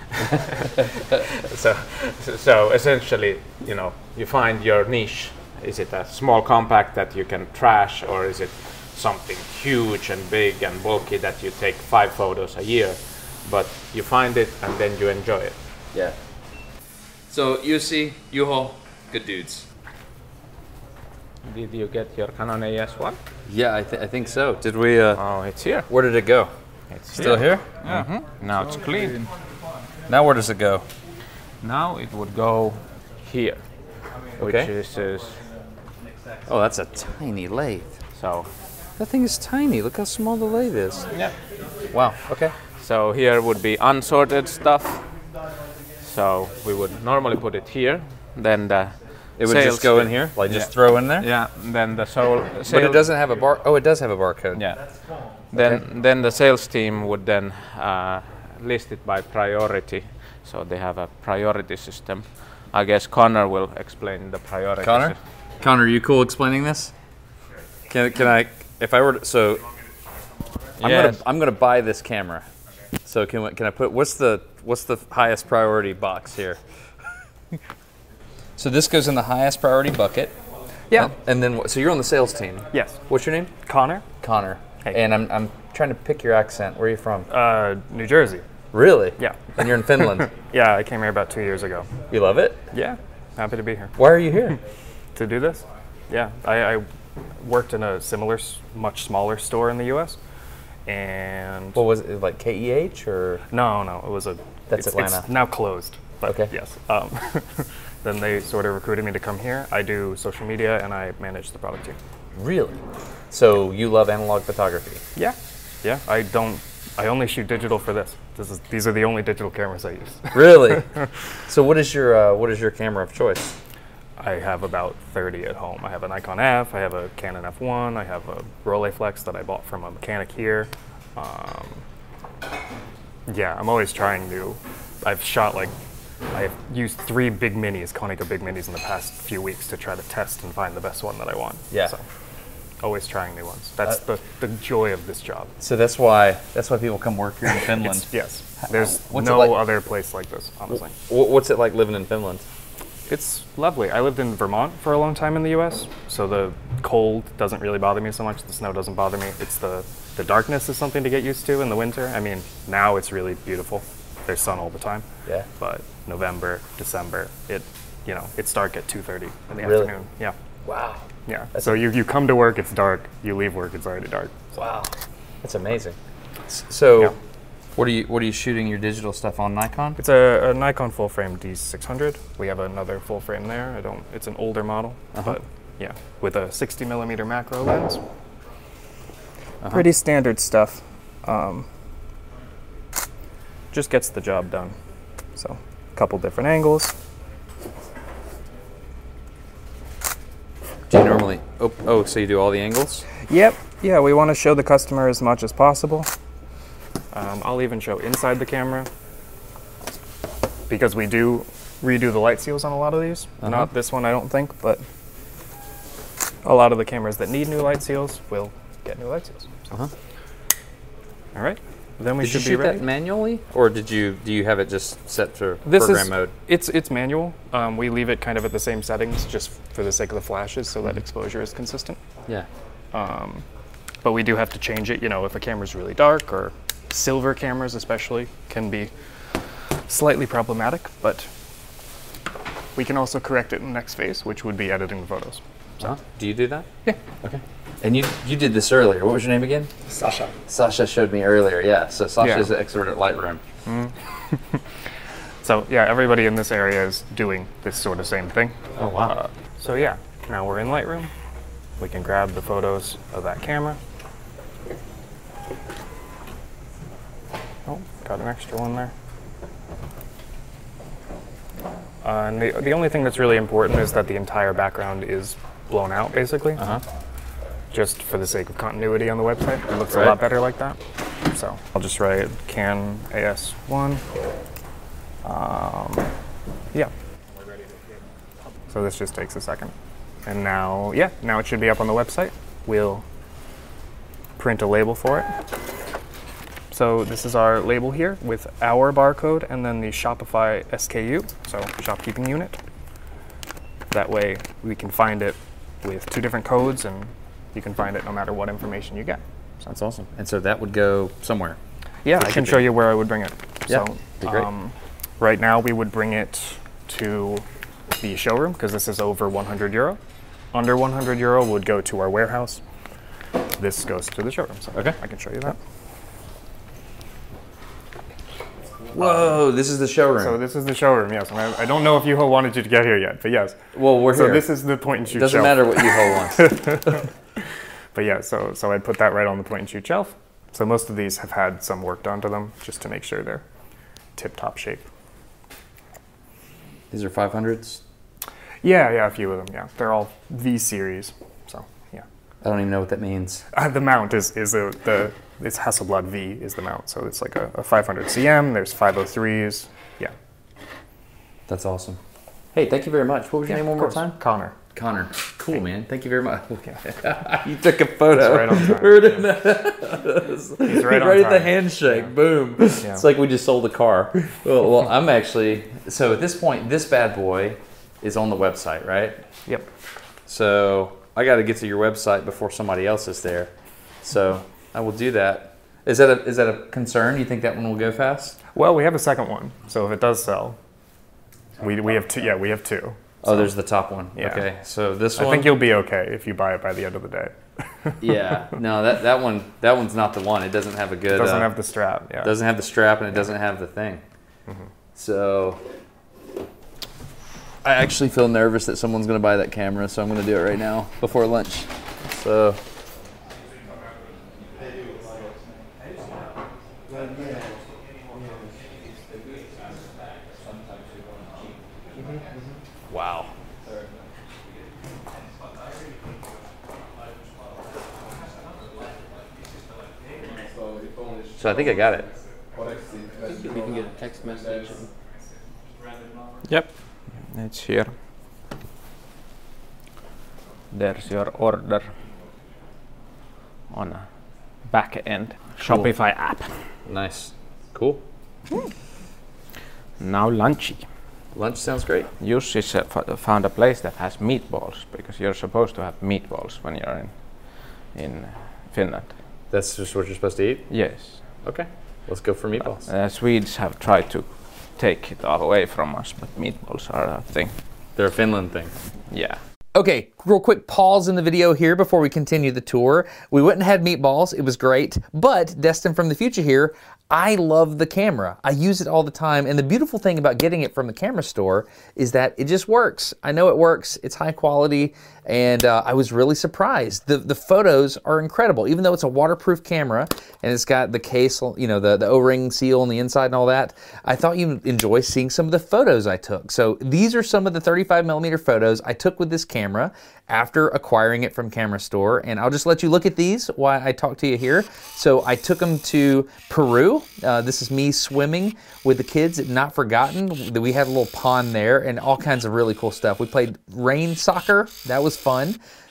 so essentially, you find your niche. Is it a small compact that you can trash, or is it something huge and big and bulky that you take 5 photos a year? But you find it and then you enjoy it. Yeah. So Jussi, Juho, good dudes. Did you get your Canon AS1? Yeah, I think so. Did we? Oh, it's here. Where did it go? It's still here? Yeah. Mm-hmm. Now it's clean. Now where does it go? Now it would go here, which is. Oh, that's a tiny lathe. So. That thing is tiny. Look how small the lathe is. Yeah. Wow. Okay. So here would be unsorted stuff. So we would normally put it here. Then it would just go in here, like just throw in there. Yeah. Then the but it doesn't have a bar. Oh, it does have a barcode. Yeah. Then the sales team would then list it by priority. So they have a priority system. I guess Connor will explain the priority. Connor, are you cool explaining this? Can I? If I were to, so I'm gonna buy this camera. So can I put what's the highest priority box here? So this goes in the highest priority bucket. Yeah. And then so you're on the sales team. Yes. What's your name? Connor. Connor. Hey. And I'm trying to pick your accent. Where are you from? New Jersey. Really? Yeah. And you're in Finland. Yeah, I came here about 2 years ago. You love it? Yeah. Happy to be here. Why are you here? To do this. Yeah. I worked in a similar, much smaller store in the U.S. And what was it, like KEH or? No, it was That's Atlanta. It's now closed. But okay. Yes. Then they sort of recruited me to come here. I do social media and I manage the product team. Really? So you love analog photography? Yeah. Yeah. I only shoot digital for this. These are the only digital cameras I use. Really? So what is your camera of choice? I have about 30 at home. I have a Nikon F, I have a Canon F1, I have a Rolleiflex that I bought from a mechanic here. Yeah, I'm always trying new. I've used 3 big minis, Konica big minis in the past few weeks to try to test and find the best one that I want. Yeah. So, always trying new ones. That's the joy of this job. So that's why people come work here in Finland. Yes. There's other place like this, honestly. What's it like living in Finland? It's lovely. I lived in Vermont for a long time in the U.S., so the cold doesn't really bother me so much. The snow doesn't bother me. It's the darkness is something to get used to in the winter. I mean, now it's really beautiful. There's sun all the time. Yeah. But November, December, it's dark at 2:30 in the Really? afternoon. Yeah. Wow. Yeah. So you come to work, it's dark. You leave work, it's already dark. So. Wow. That's amazing. So. Yeah. What are you shooting your digital stuff on, Nikon? It's a Nikon full frame D600. We have another full frame there. It's an older model, but yeah, with a 60mm macro lens. Pretty standard stuff. Just gets the job done. So, a couple different angles. Do you normally? So you do all the angles? Yep. Yeah, we want to show the customer as much as possible. I'll even show inside the camera because we do redo the light seals on a lot of these. Not this one, I don't think, but a lot of the cameras that need new light seals will get new light seals. So. All right. then we Did you should be shoot ready. that manually, or do you have it just set to This program is mode? it's manual. We leave it kind of at the same settings just for the sake of the flashes, so that exposure is consistent. Yeah. But we do have to change it. You know, if a camera's really dark, or silver cameras especially can be slightly problematic. But we can also correct it in the next phase, which would be editing the photos. Do you do that? Yeah. Okay. And you did this earlier. What was your name again? Sasha. Sasha showed me earlier. Yeah. So Sasha's Yeah. an expert at Lightroom. So yeah, everybody in this area is doing this sort of same thing. Oh wow. So yeah, now we're in Lightroom. We can grab the photos of that camera. Oh, got an extra one there. And the only thing that's really important is that the entire background is blown out, basically. Just for the sake of continuity on the website. It looks a lot better like that. So I'll just write CAN AS1. Yeah. So this just takes a second. And now, yeah, now it should be up on the website. We'll print a label for it. So this is our label here with our barcode and then the Shopify SKU, so shopkeeping unit. That way we can find it with 2 different codes, and you can find it no matter what information you get. So That's awesome. And so that would go somewhere. yeah, I can show you where I would bring it. Yeah, So be great. right now we would bring it to the showroom because this is over 100 euro. Under 100 euro would go to our warehouse. This goes to the showroom. So Okay. I can show you that. Whoa, this is the showroom. So this is the showroom, yes. And I don't know if Yuho wanted you to get here yet, but yes. well, we're So here. this is the point and shoot Doesn't shelf. matter what Yuho wants. But yeah, so I'd put that right on the point and shoot shelf. So most of these have had some work done to them just to make sure they're tip-top shape. These are 500s. Yeah, a few of them, yeah. They're all V series, so yeah. I don't even know what that means. The mount is it's Hasselblad V is the mount, so it's like a 500 cm. There's 503s, yeah. That's awesome. Hey, thank you very much. What was your name one more time? Connor. Connor. Cool, man. Thank you very much. You took a photo. Right on time. He's right on at the time. handshake. Boom. It's like we just sold a car. Well, I'm actually, so at this point, this bad boy is on the website, right? Yep. So I got to get to your website before somebody else is there. So I will do that. Is that a concern? You think that one will go fast? Well, we have a second one, so if it does sell, we have two. Yeah, we have 2. Oh, there's the top one. Yeah. Okay, so this one. I think you'll be okay if you buy it by the end of the day. Yeah, no, that one's not the one. It doesn't have a good. It doesn't have the strap. Yeah. Doesn't have the strap, and it doesn't have the thing. So I actually feel nervous that someone's going to buy that camera, so I'm going to do it right now before lunch. So. Wow. So I think I got it. You can get a text message. Yep, it's here. There's your order on a back end Shopify app. Nice. Cool. Now lunchy. Lunch sounds great. Jussi found a place that has meatballs because you're supposed to have meatballs when you're in Finland. That's just what you're supposed to eat? Yes. Okay. Let's go for meatballs. Swedes have tried to take it away from us, but meatballs are a thing. They're a Finland thing. Yeah. Okay, real quick pause in the video here before we continue the tour. We went and had meatballs, it was great, but Destin from the future here, I love the camera. I use it all the time, and the beautiful thing about getting it from the camera store is that it just works. I know it works, it's high quality, and I was really surprised. The photos are incredible, even though it's a waterproof camera, and it's got the case, you know, the O-ring seal on the inside and all that. I thought you'd enjoy seeing some of the photos I took. So these are some of the 35mm photos I took with this camera after acquiring it from Camera Store, and I'll just let you look at these while I talk to you here. So I took them to Peru. This is me swimming with the kids at Not Forgotten. We had a little pond there and all kinds of really cool stuff. We played rain soccer. That was fun.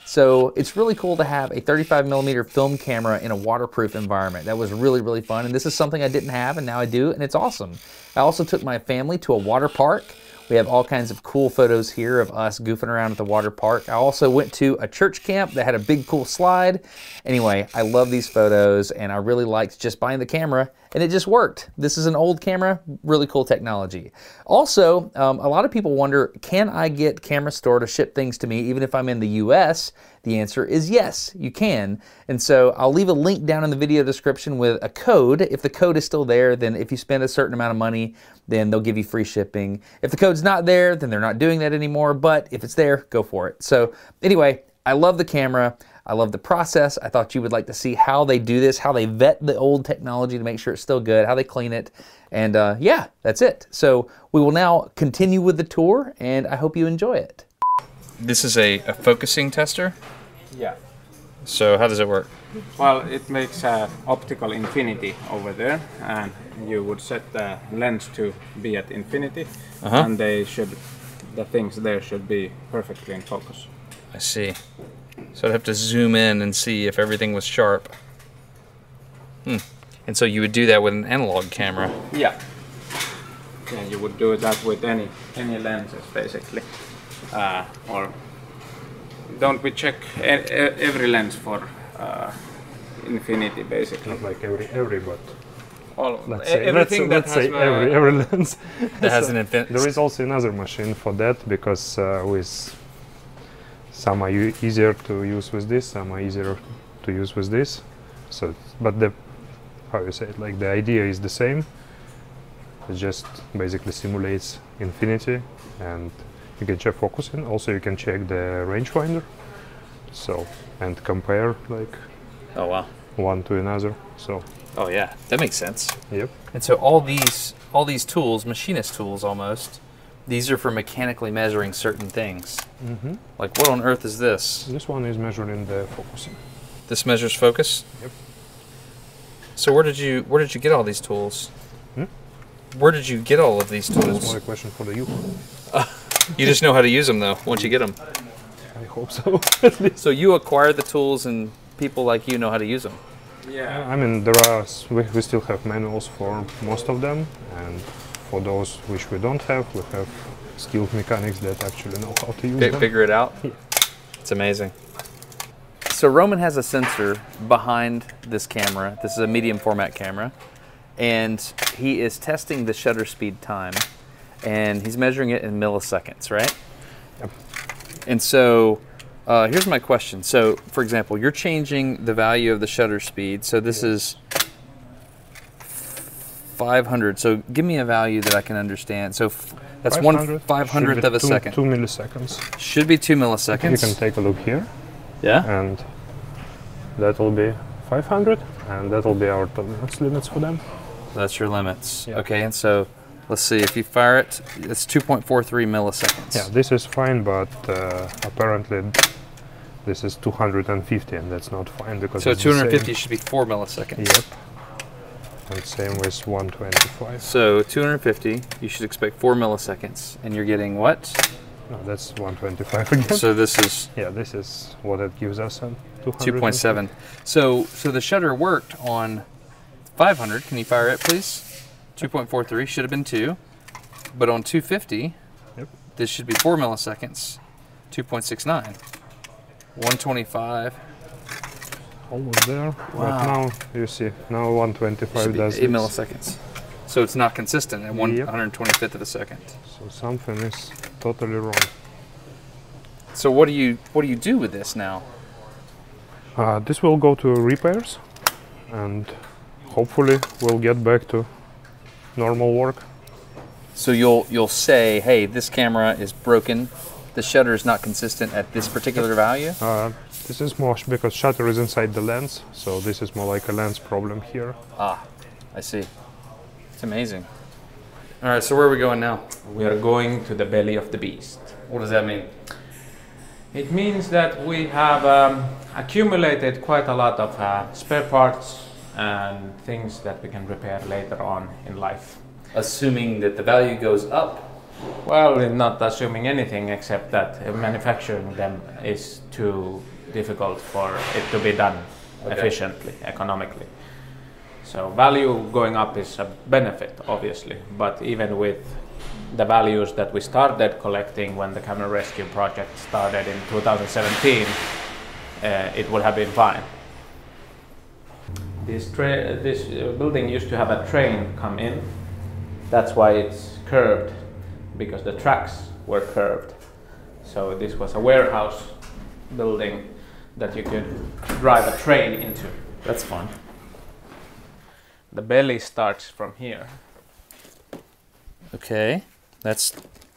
So it's really cool to have a 35mm film camera in a waterproof environment. That was really, really fun. And this is something I didn't have, and now I do, and it's awesome. I also took my family to a water park. We have all kinds of cool photos here of us goofing around at the water park. I also went to a church camp that had a big cool slide. Anyway, I love these photos, and I really liked just buying the camera, and it just worked. This is an old camera, really cool technology. Also, a lot of people wonder, can I get Camera Store to ship things to me even if I'm in the US? The answer is yes, you can. And so I'll leave a link down in the video description with a code. If the code is still there, then if you spend a certain amount of money, then they'll give you free shipping. If the code's not there, then they're not doing that anymore, but if it's there, go for it. So anyway, I love the camera. I love the process. I thought you would like to see how they do this, how they vet the old technology to make sure it's still good, how they clean it. And yeah, that's it. So we will now continue with the tour, and I hope you enjoy it. This is a focusing tester? Yeah. So how does it work? Well, it makes optical infinity over there, and you would set the lens to be at infinity, and the things there should be perfectly in focus. I see. So I'd have to zoom in and see if everything was sharp. And so you would do that with an analog camera? Yeah. Yeah, you would do that with any lenses, basically. Or don't we check every lens for infinity, basically? Not like every but let's say every lens that has an infinity. There is also another machine for that, because with some are easier to use with this, some are easier to use with this. So, but the how you say it, like the idea is the same. It just basically simulates infinity, and you can check focusing. Also, you can check the rangefinder. So, and compare like one to another. So. Oh yeah, that makes sense. Yep. And so all these tools, machinist tools almost, these are for mechanically measuring certain things. Like what on earth is this? This one is measuring the focusing. This measures focus? Yep. So where did you get all these tools? Where did you get all of these tools? That's more a question for the you. You just know how to use them though, once you get them. I hope so. So you acquire the tools and people like you know how to use them? Yeah. I mean, we still have manuals for most of them, and for those which we don't have, we have skilled mechanics that actually know how to use them. Figure it out? Yeah. It's amazing. So Roman has a sensor behind this camera. This is a medium format camera, and he is testing the shutter speed time, and he's measuring it in milliseconds, right? Yep. And so here's my question. So for example, you're changing the value of the shutter speed. So this is 500. So give me a value that I can understand. So that's 1/500th of a second. 2 milliseconds. Should be 2 milliseconds. You can take a look here. Yeah. And that will be 500, and that will be our tolerance limits for them. That's your limits. Yeah. Okay, and so let's see, if you fire it, it's 2.43 milliseconds. Yeah, this is fine, but apparently this is 250, and that's not fine because so it's 250 should be 4 milliseconds. Yep. And same with 125. So 250, you should expect 4 milliseconds, and you're getting what? No, that's 125 again. So this is... Yeah, this is what it gives us on 2.7. So the shutter worked on 500. Can you fire it, please? 2.43 should have been 2. But on 250, this should be 4 milliseconds. 2.69. 125. Almost there. Wow. But now, you see, now 125 does 8 milliseconds. So it's not consistent at 125th of a second. So something is totally wrong. So what do you do with this now? This will go to repairs, and hopefully we'll get back to normal work. So you'll say, hey, this camera is broken. The shutter is not consistent at this particular value? This is more because shutter is inside the lens, so this is more like a lens problem here. Ah, I see. It's amazing. All right, so where are we going now? We are going to the belly of the beast. What does that mean? It means that we have accumulated quite a lot of spare parts and things that we can repair later on in life. Assuming that the value goes up? Well, we're not assuming anything except that manufacturing them is too difficult for it to be done efficiently, economically. So value going up is a benefit, obviously, but even with the values that we started collecting when the camera rescue project started in 2017, it would have been fine. This building used to have a train come in. That's why it's curved, because the tracks were curved. So this was a warehouse building that you could drive a train into. That's fun. The belly starts from here. Okay, that's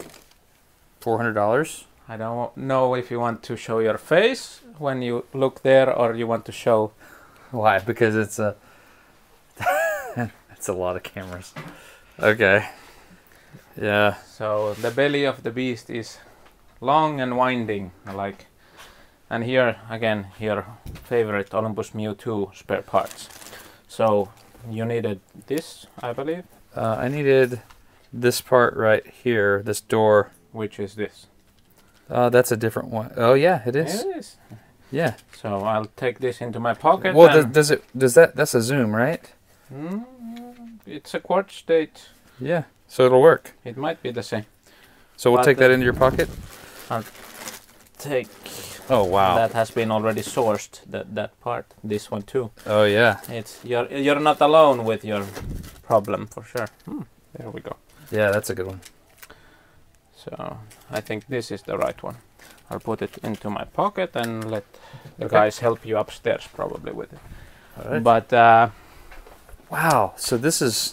$400. I don't know if you want to show your face when you look there, or you want to show. Why? Because it's a it's a lot of cameras. Okay. Yeah. So the belly of the beast is long and winding, like, and here again your favorite Olympus Mu 2 spare parts. So you needed this, I believe. I needed this part right here, this door. Which is this? That's a different one. Oh yeah, it is. It is. Yeah. So I'll take this into my pocket. Well, that's a zoom, right? It's a quartz state. Yeah. So it'll work. It might be the same. So we'll take that into your pocket. I'll take. Oh wow. That has been already sourced. That part. This one too. Oh yeah. It's you're not alone with your problem for sure. There we go. Yeah, that's a good one. So I think this is the right one. I'll put it into my pocket and let the guys help you upstairs probably with it. All right. But wow. So this is.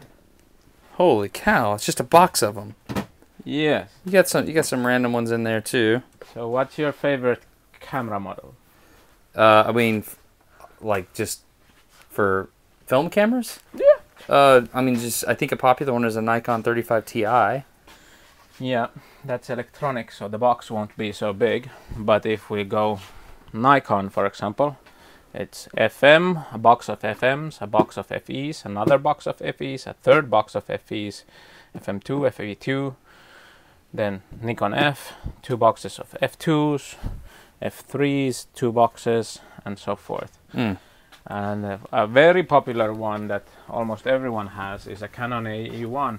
Holy cow! It's just a box of them. yes. You got some random ones in there too. So what's your favorite camera model? I mean, like just for film cameras? Yeah. I mean, I think a popular one is a Nikon 35 Ti. Yeah, that's electronic, so the box won't be so big. But if we go Nikon, for example, it's FM, a box of FMs, a box of FEs, another box of FEs, a third box of FEs, FM2, FE2, then Nikon F, 2 boxes of F2s, F3s, 2 boxes, and so forth. And a very popular one that almost everyone has is a Canon AE1.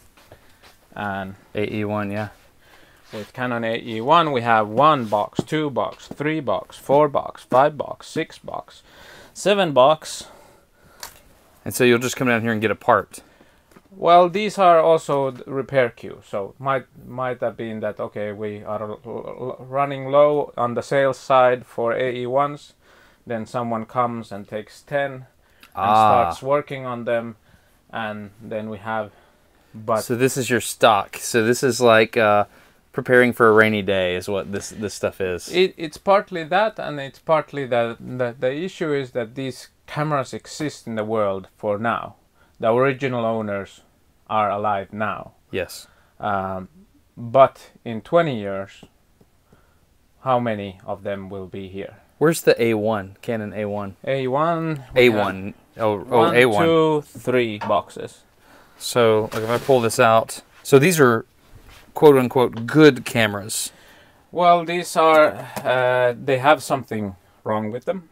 And AE1, yeah. with Canon AE1 we have 1 box, 2 box, 3 box, 4 box, 5 box, 6 box, 7 box. And so you'll just come down here and get a part. Well, these are also repair queue, so might have been that okay, we are running low on the sales side for AE1s, then someone comes and takes 10 and starts working on them, and then we have. But so this is your stock. So this is like preparing for a rainy day is what this stuff is. It's partly that, and it's partly that the issue is that these cameras exist in the world for now. The original owners are alive now. Yes. But in 20 years, how many of them will be here? Where's the A1? Canon A1. A1. A1. Oh, one, A1. 2, 3 boxes. So, like if I pull this out, so these are quote unquote good cameras. Well, these are, they have something wrong with them.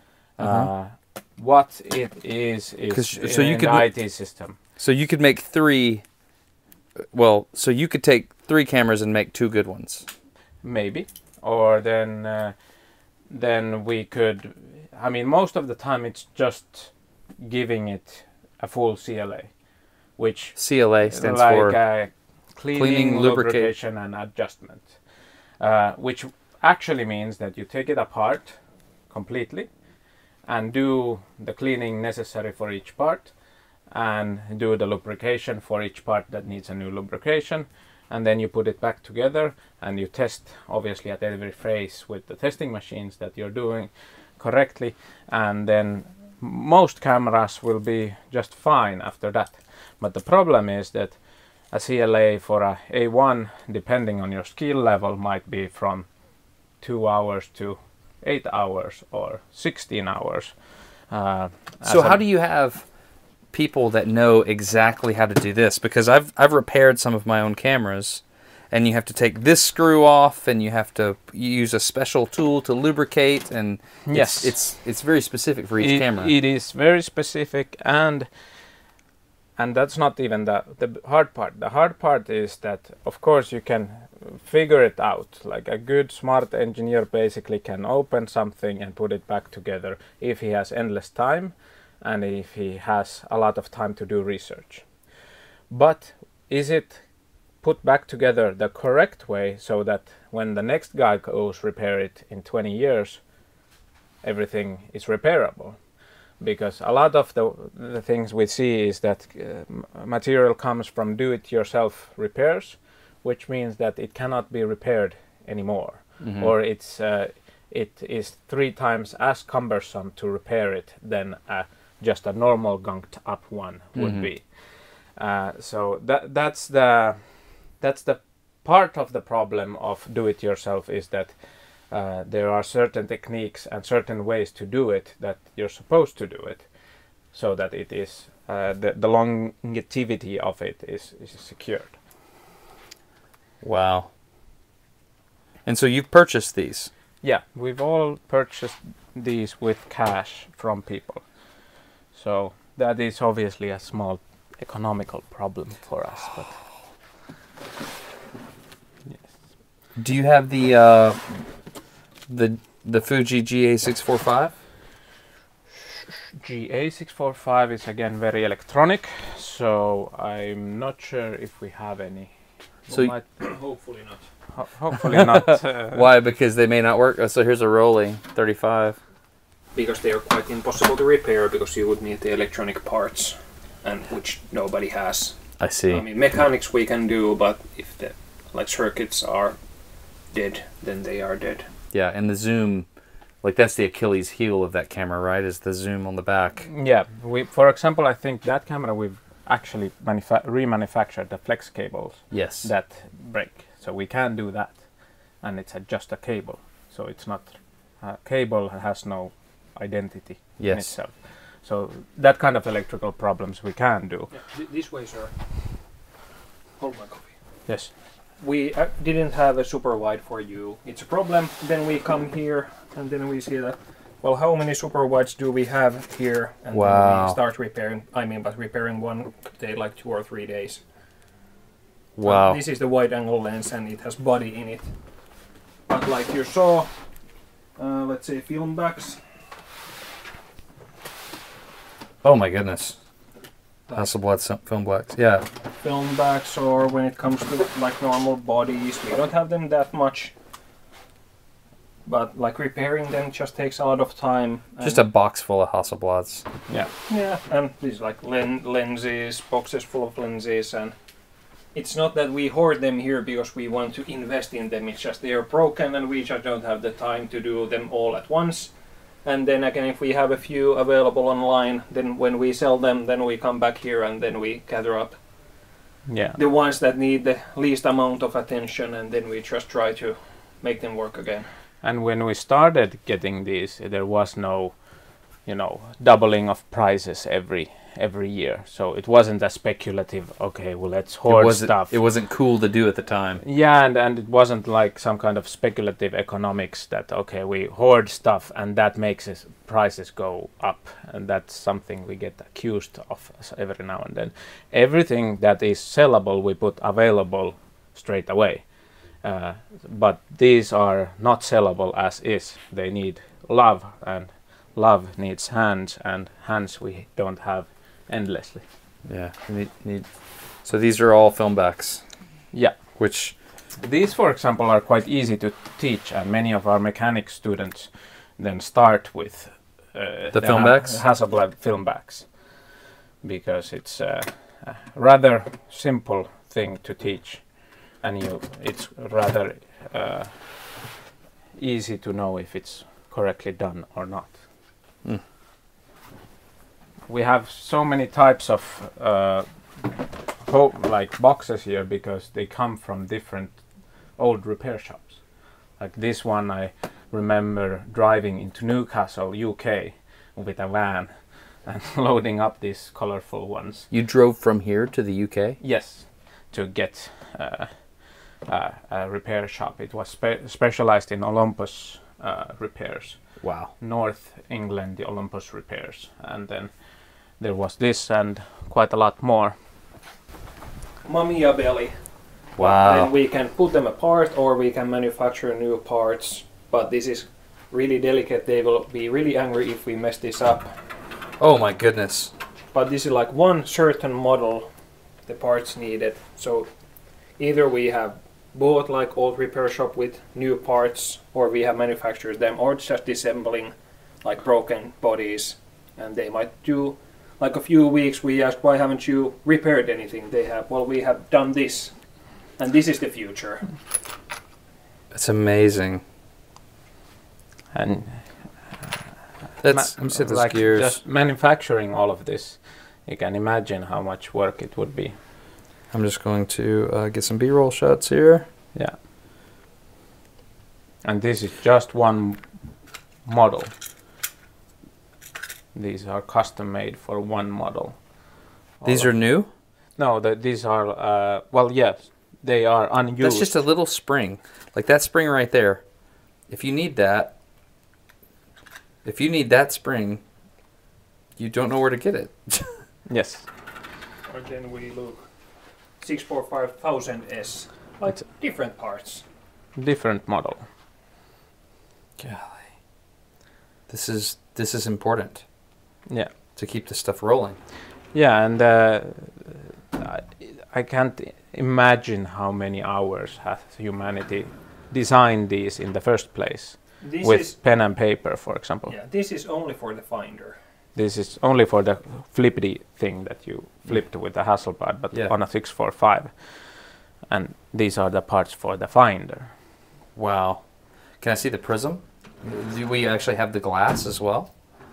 What it is so you could, the IT system. So you could make 3, well, so you could take 3 cameras and make 2 good ones. Maybe. Or then we could, I mean, most of the time it's just giving it a full CLA. Which CLA stands like, for cleaning, lubrication, and adjustment. Which actually means that you take it apart completely and do the cleaning necessary for each part and do the lubrication for each part that needs a new lubrication, and then you put it back together and you test obviously at every phase with the testing machines that you're doing correctly, and then most cameras will be just fine after that. But the problem is that a CLA for a A1, depending on your skill level, might be from 2 hours to 8 hours or 16 hours. So how do you have people that know exactly how to do this? Because I've repaired some of my own cameras, and you have to take this screw off, and you have to use a special tool to lubricate, and Yes. it's very specific for each camera. It is very specific, and that's not even the hard part. The hard part is that, of course, you can figure it out. Like a good, smart engineer basically can open something and put it back together if he has endless time and if he has a lot of time to do research. But is it put back together the correct way so that when the next guy goes repair it in 20 years, everything is repairable? Because a lot of the things we see is that material comes from do-it-yourself repairs, which means that it cannot be repaired anymore, or it is 3 times as cumbersome to repair it than just a normal gunked up one would be. So that's the part of the problem of do-it-yourself, is that there are certain techniques and certain ways to do it that you're supposed to do it, so that it is the longevity of it is secured. Wow. And so you've purchased these? Yeah, we've all purchased these with cash from people. So that is obviously a small economical problem for us, but yes. Do you have the Fuji GA645? GA645 is again very electronic, so I'm not sure if we have any. So Hopefully not. Hopefully not. Why? Because they may not work? Oh, so here's a Rolly 35. Because they are quite impossible to repair, because you would need the electronic parts, and which nobody has. I see. I mean, mechanics we can do, but if the circuits are dead, then they are dead. Yeah, and the zoom, like that's the Achilles heel of that camera, right? Is the zoom on the back. Yeah, for example, I think that camera we've actually remanufactured the flex cables. Yes. That break, so we can do that, and it's just a cable, so it's not cable has no identity in itself. So that kind of electrical problems we can do. Yeah, this way, sir. Hold my coffee. Yes. We didn't have a super wide for you. It's a problem. Then we come here, and then we see that, well, how many super wides do we have here? And then we start repairing. I mean, but repairing one could take like 2 or 3 days. Wow. This is the wide angle lens, and it has body in it. But like you saw, let's say film backs. Oh my goodness. Hasselblad film blacks, yeah. Film backs, or when it comes to like normal bodies, we don't have them that much. But like repairing them just takes a lot of time. Just a box full of Hasselblads. Yeah. Yeah, and these like lenses, boxes full of lenses, and it's not that we hoard them here because we want to invest in them. It's just they are broken, and we just don't have the time to do them all at once. And then again, if we have a few available online, then when we sell them, then we come back here and then we gather up the ones that need the least amount of attention, and then we just try to make them work again. And when we started getting these, there was no, doubling of prices every year. So it wasn't a speculative, okay, well, let's hoard stuff. It wasn't cool to do at the time. Yeah, and it wasn't like some kind of speculative economics that, okay, we hoard stuff and that makes prices go up. And that's something we get accused of every now and then. Everything that is sellable, we put available straight away. But these are not sellable as is. They need love, and love needs hands, and hands we don't have endlessly. Yeah. So these are all film backs. Yeah. Which these, for example, are quite easy to teach, and many of our mechanics students then start with the film backs? Hasselblad film backs, because it's a rather simple thing to teach, and it's rather easy to know if it's correctly done or not. Mm. We have so many types of like boxes here because they come from different old repair shops. Like this one, I remember driving into Newcastle, UK, with a van and loading up these colorful ones. You drove from here to the UK? Yes, to get repair shop. It was specialized in Olympus repairs. Wow. North England, the Olympus repairs. And then there was this and quite a lot more. Mamiya belly. Wow. And we can put them apart or we can manufacture new parts. But this is really delicate. They will be really angry if we mess this up. Oh my goodness. But this is like one certain model, the parts needed. So either we have bought like old repair shop with new parts, or we have manufactured them, or just disassembling like broken bodies. And they might do like a few weeks. We ask, why haven't you repaired anything? They have, well, we have done this, and this is the future. It's amazing. And That's let me see those like gears. just manufacturing all of this, you can imagine how much work it would be. I'm just going to get some B-roll shots here. Yeah. And this is just one model. These are custom made for one model. These are new? No, these are, well, yes, they are unused. That's just a little spring. Like that spring right there. If you need that spring, you don't know where to get it. Yes. Or then we look 645,000S, like different parts. Different model. Golly. This is important. Yeah. To keep this stuff rolling. Yeah, and I can't imagine how many hours has humanity designed these in the first place. This with is pen and paper, for example. Yeah, this is only for the finder. This is only for the flippity thing that you flipped with the Hasselblad, but on a 645. And these are the parts for the finder. Wow. Can I see the prism? Do we actually have the glass as well?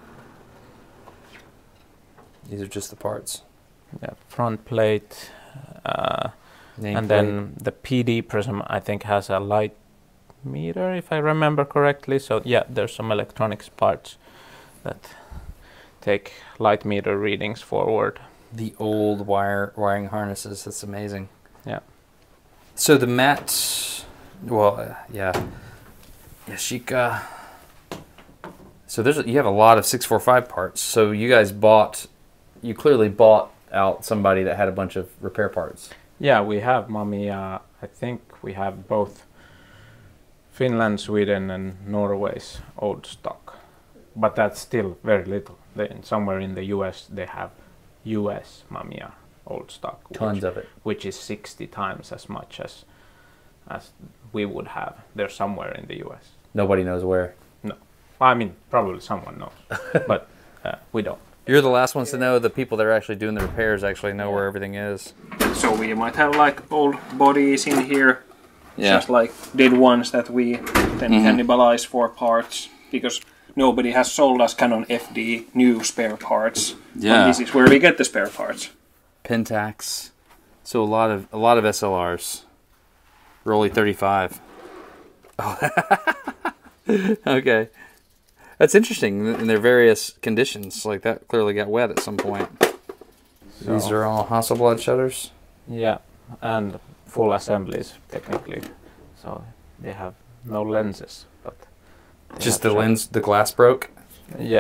These are just the parts. Yeah, front plate. And then the PD prism, I think, has a light meter, if I remember correctly. So yeah, there's some electronics parts that take light meter readings forward. The old wiring harnesses. That's amazing. Yeah. So the mats, well, Yashica. So you have a lot of 645 parts. So you guys you clearly bought out somebody that had a bunch of repair parts. Yeah, we have Mamiya. I think we have both Finland, Sweden, and Norway's old stock, but that's still very little. Somewhere in the US, they have US Mamiya old stock. Tons of it. Which is 60 times as much as we would have. They're somewhere in the US. Nobody knows where. No. I mean, probably someone knows, but we don't. You're the last ones to know. The people that are actually doing the repairs actually know where everything is. So we might have like old bodies in here, just like dead ones that we then cannibalize for parts, because nobody has sold us Canon FD new spare parts. Yeah. And this is where we get the spare parts. Pentax. So a lot of SLRs. Rolly 35. Oh. Okay. That's interesting in their various conditions. Like that clearly got wet at some point. So these are all Hasselblad shutters? Yeah, and full assemblies technically. So they have no lenses, but just the lens, the glass broke? Yeah.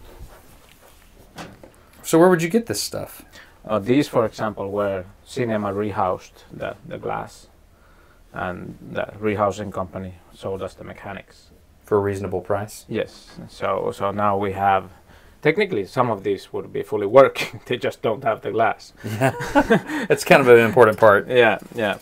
So where would you get this stuff? These, for example, were Cinema rehoused the glass, and the rehousing company sold us the mechanics. For a reasonable price? Yes. So now we have, technically some of these would be fully working, they just don't have the glass. Yeah. It's kind of an important part. Yeah.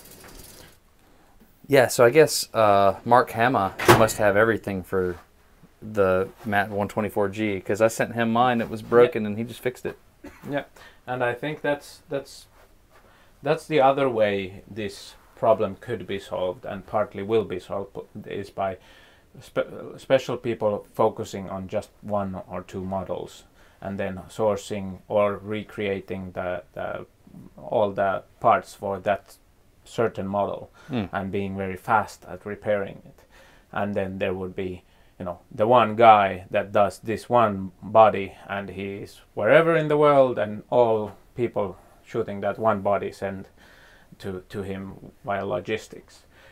Yeah, so I guess Mark Hama must have everything for the Mat 124G, because I sent him mine, it was broken, and he just fixed it. Yeah, and I think that's the other way this problem could be solved, and partly will be solved, is by special people focusing on just one or two models, and then sourcing or recreating all the parts for that certain model, and being very fast at repairing it. And then there would be, the one guy that does this one body, and he's wherever in the world, and all people shooting that one body send to him via logistics.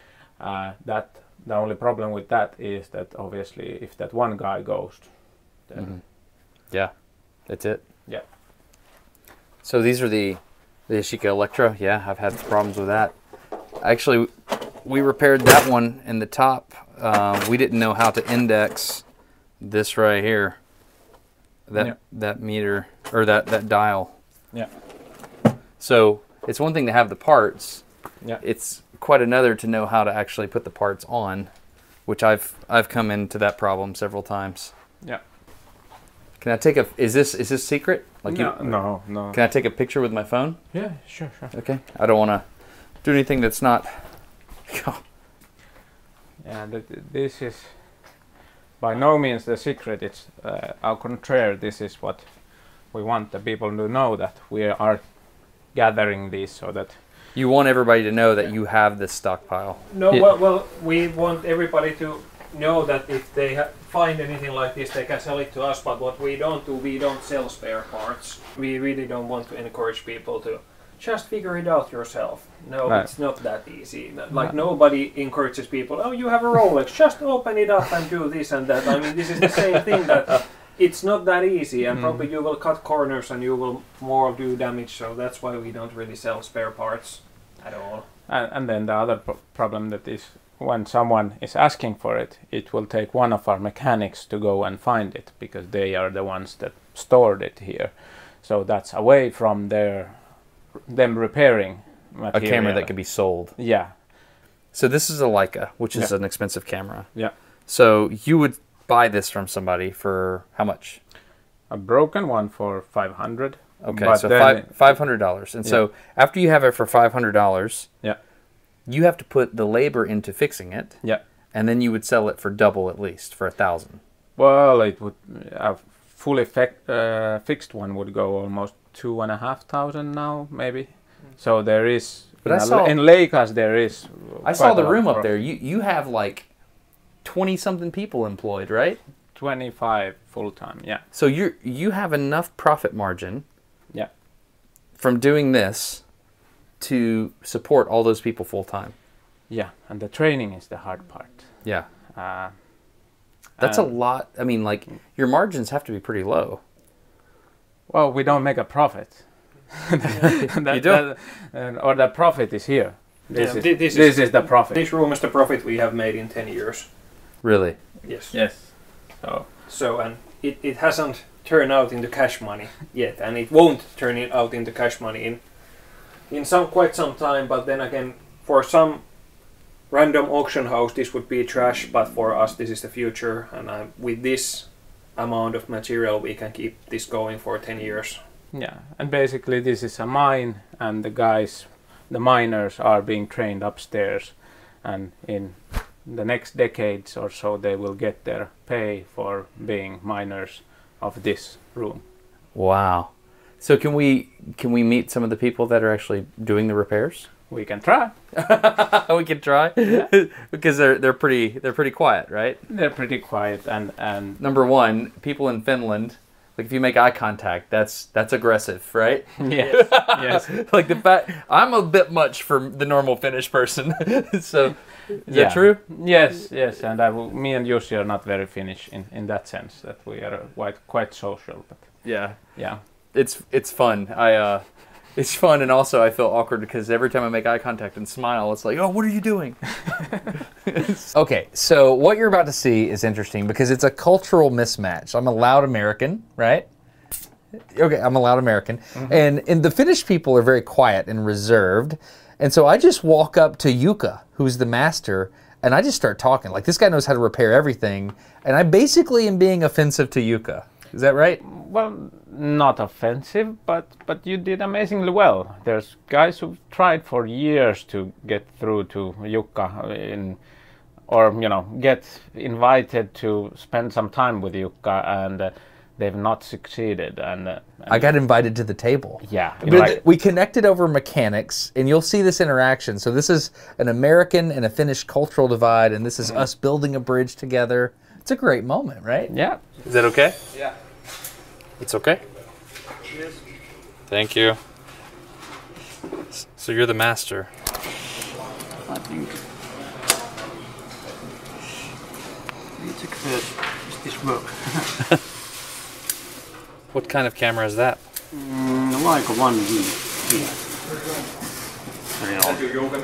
That the only problem with that is that obviously if that one guy goes, then Yeah, that's it. yeah. So these are the Yashica Electra. Yeah, I've had problems with that. Actually, we repaired that one in the top. We didn't know how to index this right here. That meter or that dial. Yeah. So it's one thing to have the parts. Yeah. It's quite another to know how to actually put the parts on, which I've come into that problem several times. Yeah. Can I take a? Is this secret? Like no. Can I take a picture with my phone? Yeah, sure. Okay. I don't want to do anything that's not. Yeah, this is by no means the secret. It's au contraire. This is what we want the people to know, that we are gathering these so that you want everybody to know that you have this stockpile. No, well, we want everybody to know that if they find anything like this, they can sell it to us. But what we don't do, we don't sell spare parts. We really don't want to encourage people to just figure it out yourself. No, it's not that easy. Like nobody encourages people. Oh, you have a Rolex. Just open it up and do this and that. I mean, this is the same thing. That it's not that easy, and probably you will cut corners and you will more do damage. So that's why we don't really sell spare parts at all. And then the other problem that is, when someone is asking for it, it will take one of our mechanics to go and find it, because they are the ones that stored it here. So that's away from them repairing material. A camera that can be sold. Yeah. So this is a Leica, which is an expensive camera. Yeah. So you would buy this from somebody for how much? A broken one for $500. Okay, but so $500. And so after you have it for $500, you have to put the labor into fixing it. Yeah. And then you would sell it for double at least, for $1,000. Well, it would a fully fixed one would go almost $2,500 now, maybe. So there is. But I saw in Leicas there is. I saw the room up there. You have like 20-something people employed, right? 25 full time. Yeah. So you have enough profit margin. Yeah. From doing this to support all those people full time. Yeah, and the training is the hard part. Yeah. That's a lot. I mean, like, your margins have to be pretty low. Well, we don't make a profit. You don't? Or the profit is here. This is the profit. This room is the profit we have made in 10 years. Really? Yes. Yes. So and it hasn't turned out into cash money yet, and it won't turn it out into cash money in quite some time. But then again, for some random auction house, this would be trash. But for us, this is the future, and with this amount of material, we can keep this going for 10 years. Yeah, and basically this is a mine, and the miners are being trained upstairs, and in the next decades or so they will get their pay for being miners of this room. Wow. So can we meet some of the people that are actually doing the repairs? We can try. We can try? Yeah. Because they're pretty quiet, right? They're pretty quiet, and number one, people in Finland, like if you make eye contact, that's aggressive, right? Yes. Yes. Like the fact I'm a bit much for the normal Finnish person. So is that true? Yes, and me and Jussi are not very Finnish in that sense, that we are quite social. But yeah, it's fun. It's fun, and also I feel awkward because every time I make eye contact and smile, it's like, oh, what are you doing? Okay, so what you're about to see is interesting because it's a cultural mismatch. I'm a loud American, right? Okay, I'm a loud American. Mm-hmm. And the Finnish people are very quiet and reserved. And so I just walk up to Jukka, who's the master, and I just start talking. Like, this guy knows how to repair everything. And I basically am being offensive to Jukka. Is that right? Well, not offensive, but you did amazingly well. There's guys who've tried for years to get through to Jukka or get invited to spend some time with Jukka, and they've not succeeded. And I got invited to the table. Yeah. We connected over mechanics, and you'll see this interaction. So this is an American and a Finnish cultural divide, and this is us building a bridge together. It's a great moment, right? Yeah. Is that okay? Yeah. It's okay? Yes. Thank you. So you're the master. I think check first. Does this work? What kind of camera is that? Like a 1D. Yeah. Very old.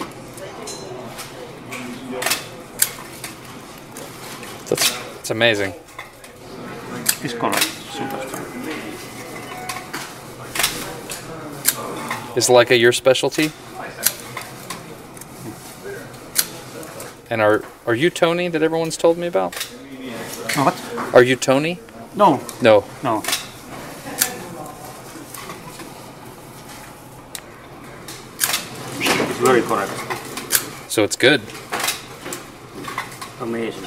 That's amazing. This color is super strong. Is Leica your specialty? And are you Tony that everyone's told me about? What? Are you Tony? No. No. No. It's very correct. So it's good. Amazing.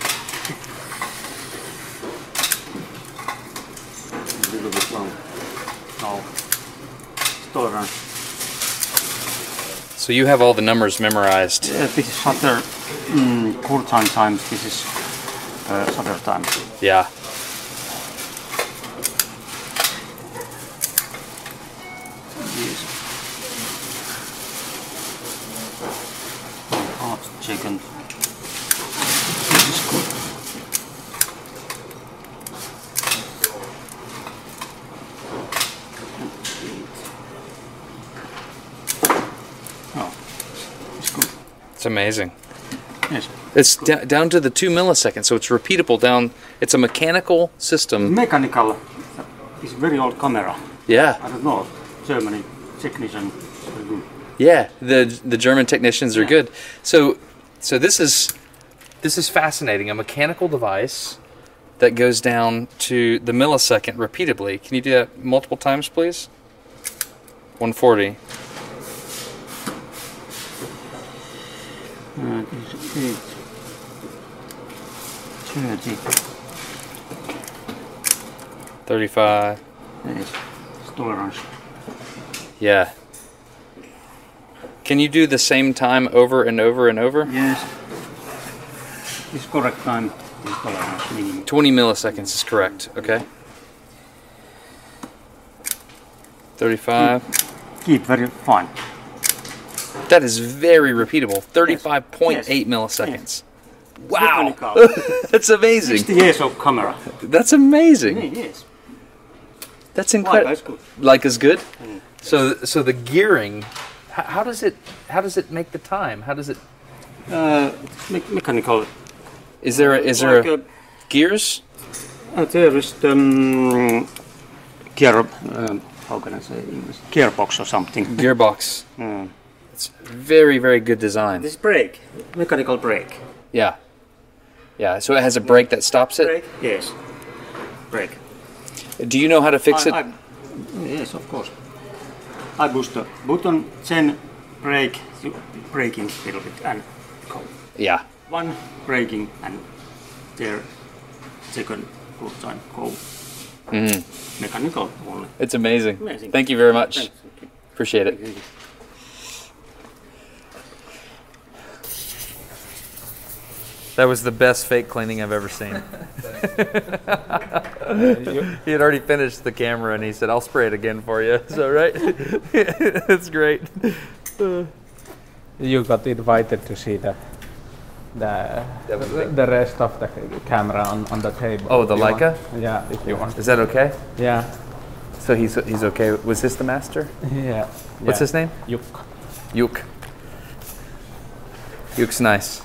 A little bit long. No. Tolerance. So you have all the numbers memorized. This is shutter curtain times. This is shutter time. Yeah. Yes. Half second. This is good. Oh, it's good. It's amazing. Yes. It's down to the 2 milliseconds, so it's repeatable down. It's a mechanical system. Mechanical. It's very old camera. Yeah. I don't know. Germany technician. Very good. Yeah, the German technicians are good. So this is fascinating. A mechanical device that goes down to the millisecond repeatedly. Can you do that multiple times, please? 140. This is 30. 35. Yes. Tolerance. Yeah. Can you do the same time over and over and over? Yes. This correct time is tolerance minimum. 20 milliseconds is correct. Okay. 35. Keep very fine. That is very repeatable. 35.8 milliseconds. Wow. Mechanical. That's amazing. 60 years of camera. That's amazing. Yes. That's incredible. Leica is good. Leica's good. So the gearing, how does it make the time? How does it? Mechanical. Is there Like a gears? There is the gear. How can I say in English? Gearbox or something. Gearbox. It's very, very good design. This brake, mechanical brake. Yeah. Yeah. So it has a brake that stops it. Brake? Yes. Brake. Do you know how to fix it? Yes, of course. I push the button, then brake, braking a little bit and go. Yeah. One braking and there second good time go. Mechanical only. It's amazing. Amazing. Thank you very much. Thanks. Appreciate it. That was the best fake cleaning I've ever seen. He had already finished the camera and he said, "I'll spray it again for you." So, right? That's great. You got invited to see the rest of the camera on the table. Oh, the Leica? Yeah, if you want. Is that okay? Yeah. So he's okay. Was this the master? Yeah. What's his name? Juk. Juk. Juk's nice.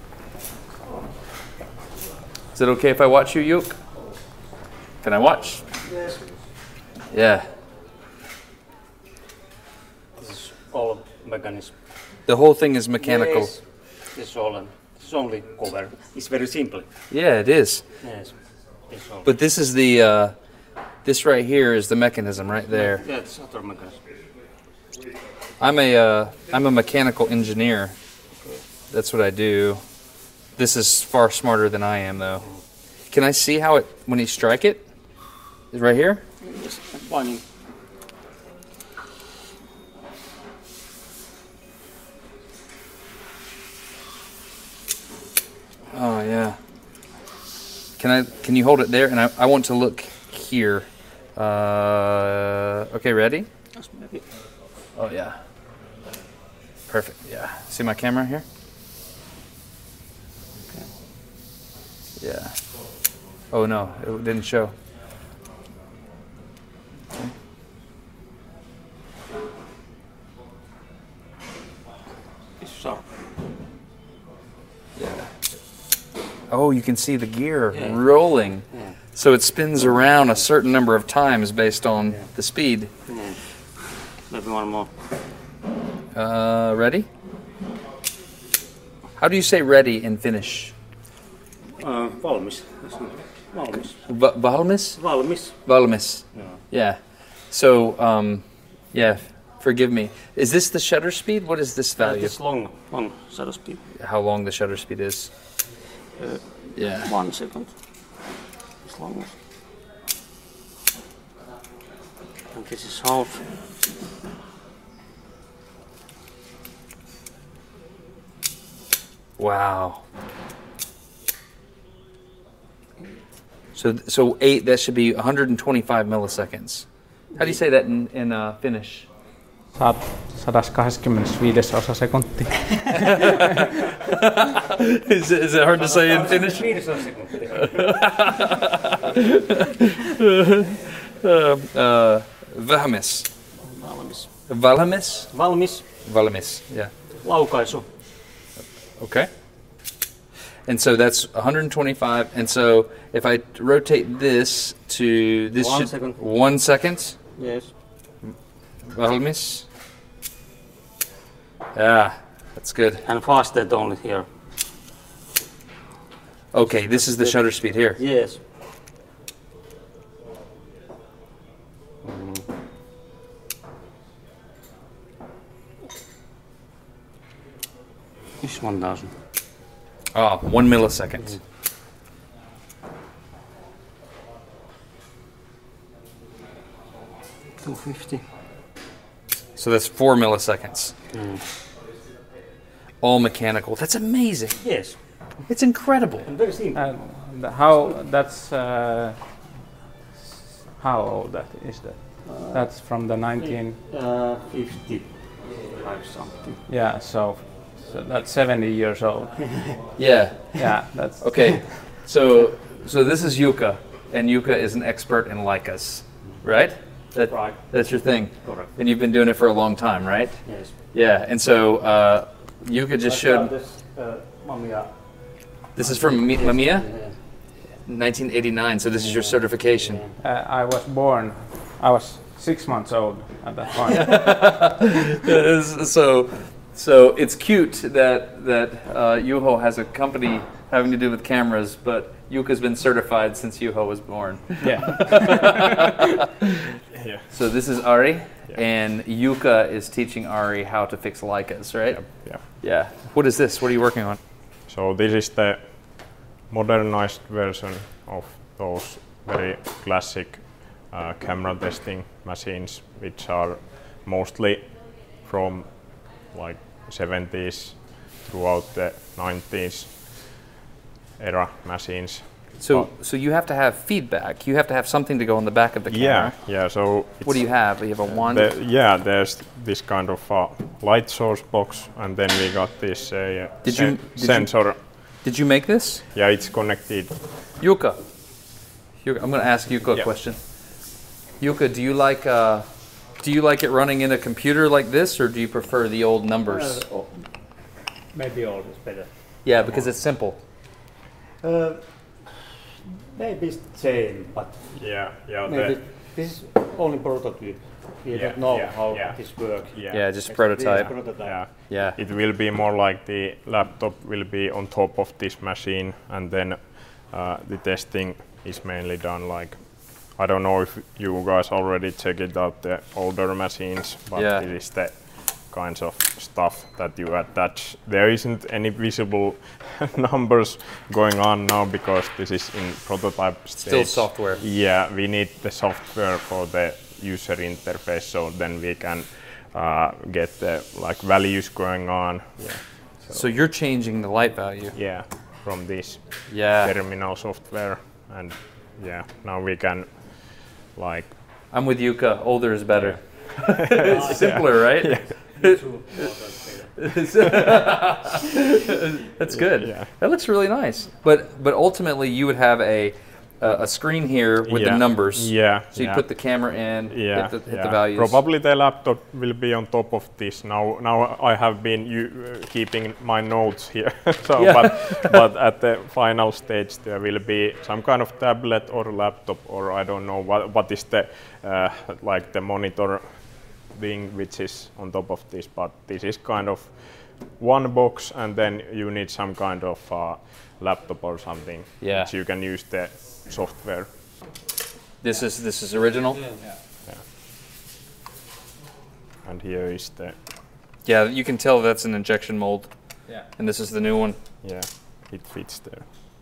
Is it okay if I watch you, Juk? Can I watch? Yes. Yeah. This is all mechanism. The whole thing is mechanical. Yes. This is all. It's only cover. It's very simple. Yeah, it is. Yes. It's all. But this is the this right here is the mechanism right there. Yeah, it's other mechanism. I'm a mechanical engineer. That's what I do. This is far smarter than I am, though. Can I see how it when you strike it? Is right here? Just one. Oh yeah. Can you hold it there? And I want to look here. Okay, ready? Oh yeah. Perfect. Yeah. See my camera here? Yeah. Oh no, it didn't show. It's sharp. Yeah. Oh, you can see the gear rolling. Yeah. So it spins around a certain number of times based on the speed. Yeah. Maybe one more. Ready? How do you say ready in Finnish? Valmis. Valmis. Valmis? Valmis. Valmis. Yeah. Yeah. So, yeah, forgive me. Is this the shutter speed? What is this value? It's long shutter speed. How long the shutter speed is? Yeah. 1 second. As long as. And this is half. Wow. So 8, that should be 125 milliseconds. How do you say that in Finnish? Saat 125 sekuntia. Is it hard to say in Finnish? Valmis. Valmis. Valmis? Valmis. Valmis, yeah. Laukaisu. Okay. And so that's 125. And so if I rotate this to this 1 second. 1 second. Yes. Valmis. Yeah, that's good. And fasted only here. Okay, this is the shutter speed here. Yes. It's 1000. Ah, 1 millisecond. $250. So that's 4 milliseconds. Mm. All mechanical. That's amazing. Yes. It's incredible. And very simple. How that's how old that is that? That's from the 55 something. Yeah, so that's 70 years old. Yeah. Yeah, that's okay. So this is Jukka, and Jukka is an expert in Leicas, right? Right. That's your thing. Correct. And you've been doing it for a long time, right? Yes. Yeah. And so Jukka just showed. This Mamiya. This is from Mamiya, Yeah. 1989. So this is your certification. I was born. I was 6 months old at that point. So it's cute that Juho has a company having to do with cameras, but Jukka's been certified since Juho was born. Yeah. Yeah. So this is Ari, and Jukka is teaching Ari how to fix Leicas, right? Yeah. Yeah. What is this? What are you working on? So this is the modernized version of those very classic camera testing machines, which are mostly from like 70s throughout the 90s era machines. So you have to have feedback. You have to have something to go on the back of the camera. Yeah. So what do you have? You have a wand? There's this kind of light source box, and then we got this sensor. Did you make this? Yeah, it's connected. Jukka, I'm going to ask Jukka a question. Jukka, do you like it running in a computer like this, or do you prefer the old numbers? Maybe old is better. Yeah, because it's simple. Maybe it's same, but maybe this is only prototype. We don't know how this works. Yeah, just prototype. Yeah. It will be more like the laptop will be on top of this machine, and then the testing is mainly done like, I don't know if you guys already checked out the older machines, but it is the kinds of stuff that you attach. There isn't any visible numbers going on now because this is in prototype stage. Still software. Yeah, we need the software for the user interface, so then we can get the like values going on. Yeah. So you're changing the light value. Yeah, from this terminal software, and now we can like. I'm with Jukka. Older is better. It's simpler, right? That's good. Yeah. That looks really nice. But ultimately, you would have a screen here with the numbers. Yeah. So you put the camera in, hit the values. Probably the laptop will be on top of this. Now I have been keeping my notes here. So, but at the final stage there will be some kind of tablet or laptop, or I don't know what is the like the monitor thing which is on top of this. But this is kind of one box, and then you need some kind of laptop or something. Yeah. So you can use the software. This is original. Yeah. And here is the. Yeah, you can tell that's an injection mold. Yeah. And this is the new one. Yeah, it fits there.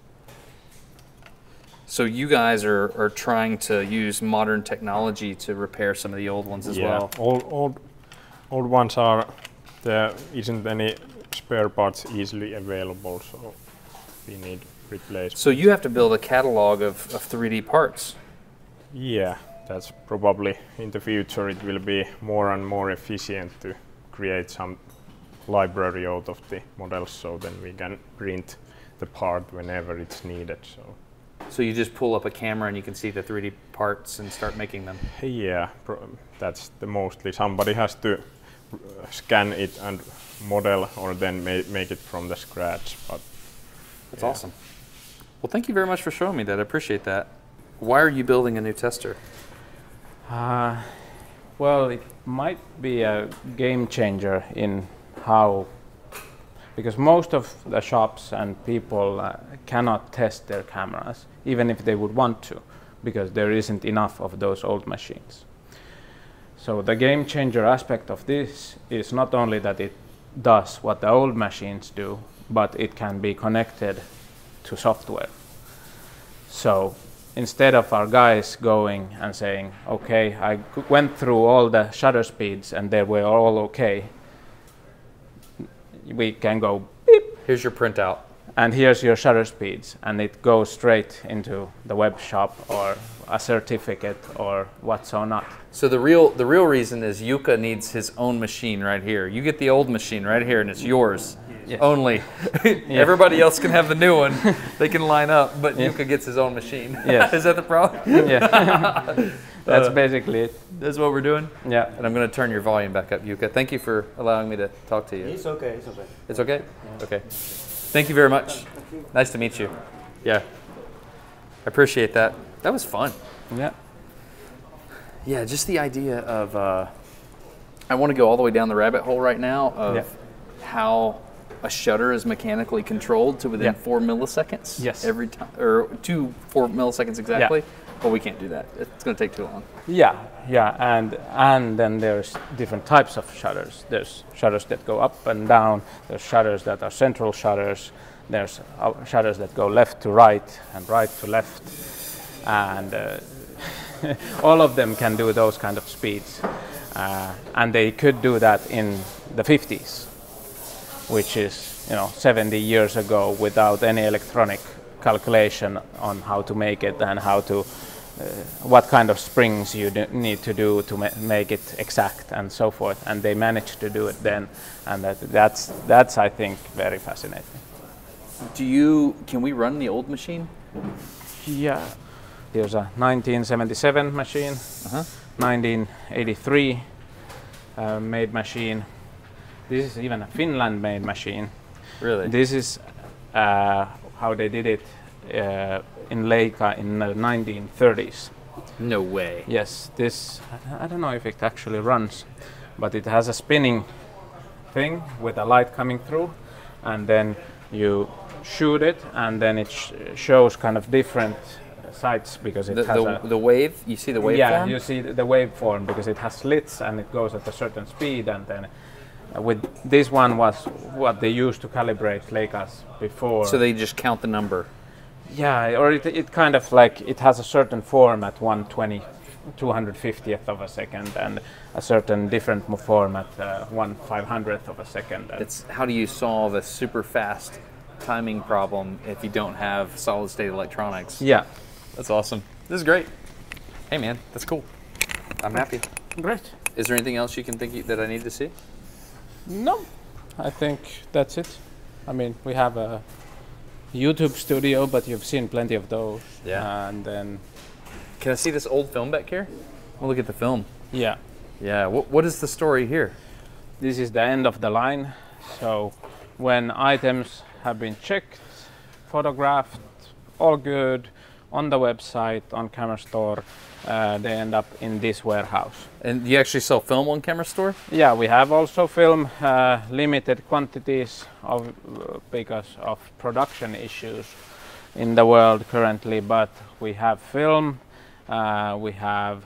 So you guys are trying to use modern technology to repair some of the old ones as well. Old ones are there isn't any spare parts easily available, so we need replacement. So you have to build a catalog of 3D parts. Yeah, that's probably in the future it will be more and more efficient to create some library out of the models, so then we can print the part whenever it's needed. So you just pull up a camera and you can see the 3D parts and start making them? Yeah, that's the mostly. Somebody has to scan it and model, or then make it from the scratch. But that's awesome. Well, thank you very much for showing me that. I appreciate that. Why are you building a new tester? Well, it might be a game changer in how, because most of the shops and people cannot test their cameras, even if they would want to, because there isn't enough of those old machines. So the game changer aspect of this is not only that it does what the old machines do, but it can be connected to software. So instead of our guys going and saying, okay, I went through all the shutter speeds and they were all okay, we can go beep. Here's your printout. And here's your shutter speeds, and it goes straight into the web shop or a certificate or what's or not. So the real reason is Jukka needs his own machine right here. You get the old machine right here, and it's yours only. Everybody else can have the new one. They can line up, but Jukka gets his own machine. Yes. Is that the problem? Yeah. That's basically it. That's what we're doing? Yeah. And I'm going to turn your volume back up, Jukka. Thank you for allowing me to talk to you. It's okay, it's okay. It's okay? Okay. Thank you very much. Nice to meet you. Yeah. I appreciate that. That was fun. Yeah. Yeah, just the idea of, I want to go all the way down the rabbit hole right now of how a shutter is mechanically controlled to within 4 milliseconds. Yes. Every time, or 4 milliseconds exactly. But we can't do that. It's going to take too long. Yeah, and then there's different types of shutters. There's shutters that go up and down. There's shutters that are central shutters. There's shutters that go left to right and right to left, and all of them can do those kind of speeds. And they could do that in the 50s, which is 70 years ago, without any electronic calculation on how to make it and how to what kind of springs you need to do to make it exact and so forth, and they managed to do it then, and that's I think very fascinating. Can we run the old machine? Yeah, here's a 1977 machine, 1983 made machine. This is even a Finland made machine. Really? This is how they did it in Leica in the 1930s. No way. Yes, this, I don't know if it actually runs, but it has a spinning thing with a light coming through, and then you shoot it, and then it shows kind of different sights because it has the wave. You see the waveform? Yeah, you see the waveform because it has slits and it goes at a certain speed, and then with this one was what they used to calibrate Leicas before. So they just count the number. Yeah, or it kind of like, it has a certain form at 250th of a second, and a certain different form at 1/500th of a second. It's how do you solve a super fast timing problem if you don't have solid state electronics? Yeah. That's awesome. This is great. Hey man, that's cool. I'm happy. Great. Is there anything else you can think that I need to see? No, I think that's it. I mean, we have a YouTube studio, but you've seen plenty of those. Yeah. And then... Can I see this old film back here? We'll look at the film. Yeah. Yeah, what is the story here? This is the end of the line. So when items have been checked, photographed, all good, on the website, on Camera Store, they end up in this warehouse. And you actually sell film on Camera Store? Yeah, we have also film, limited quantities of because of production issues in the world currently, but we have film, we have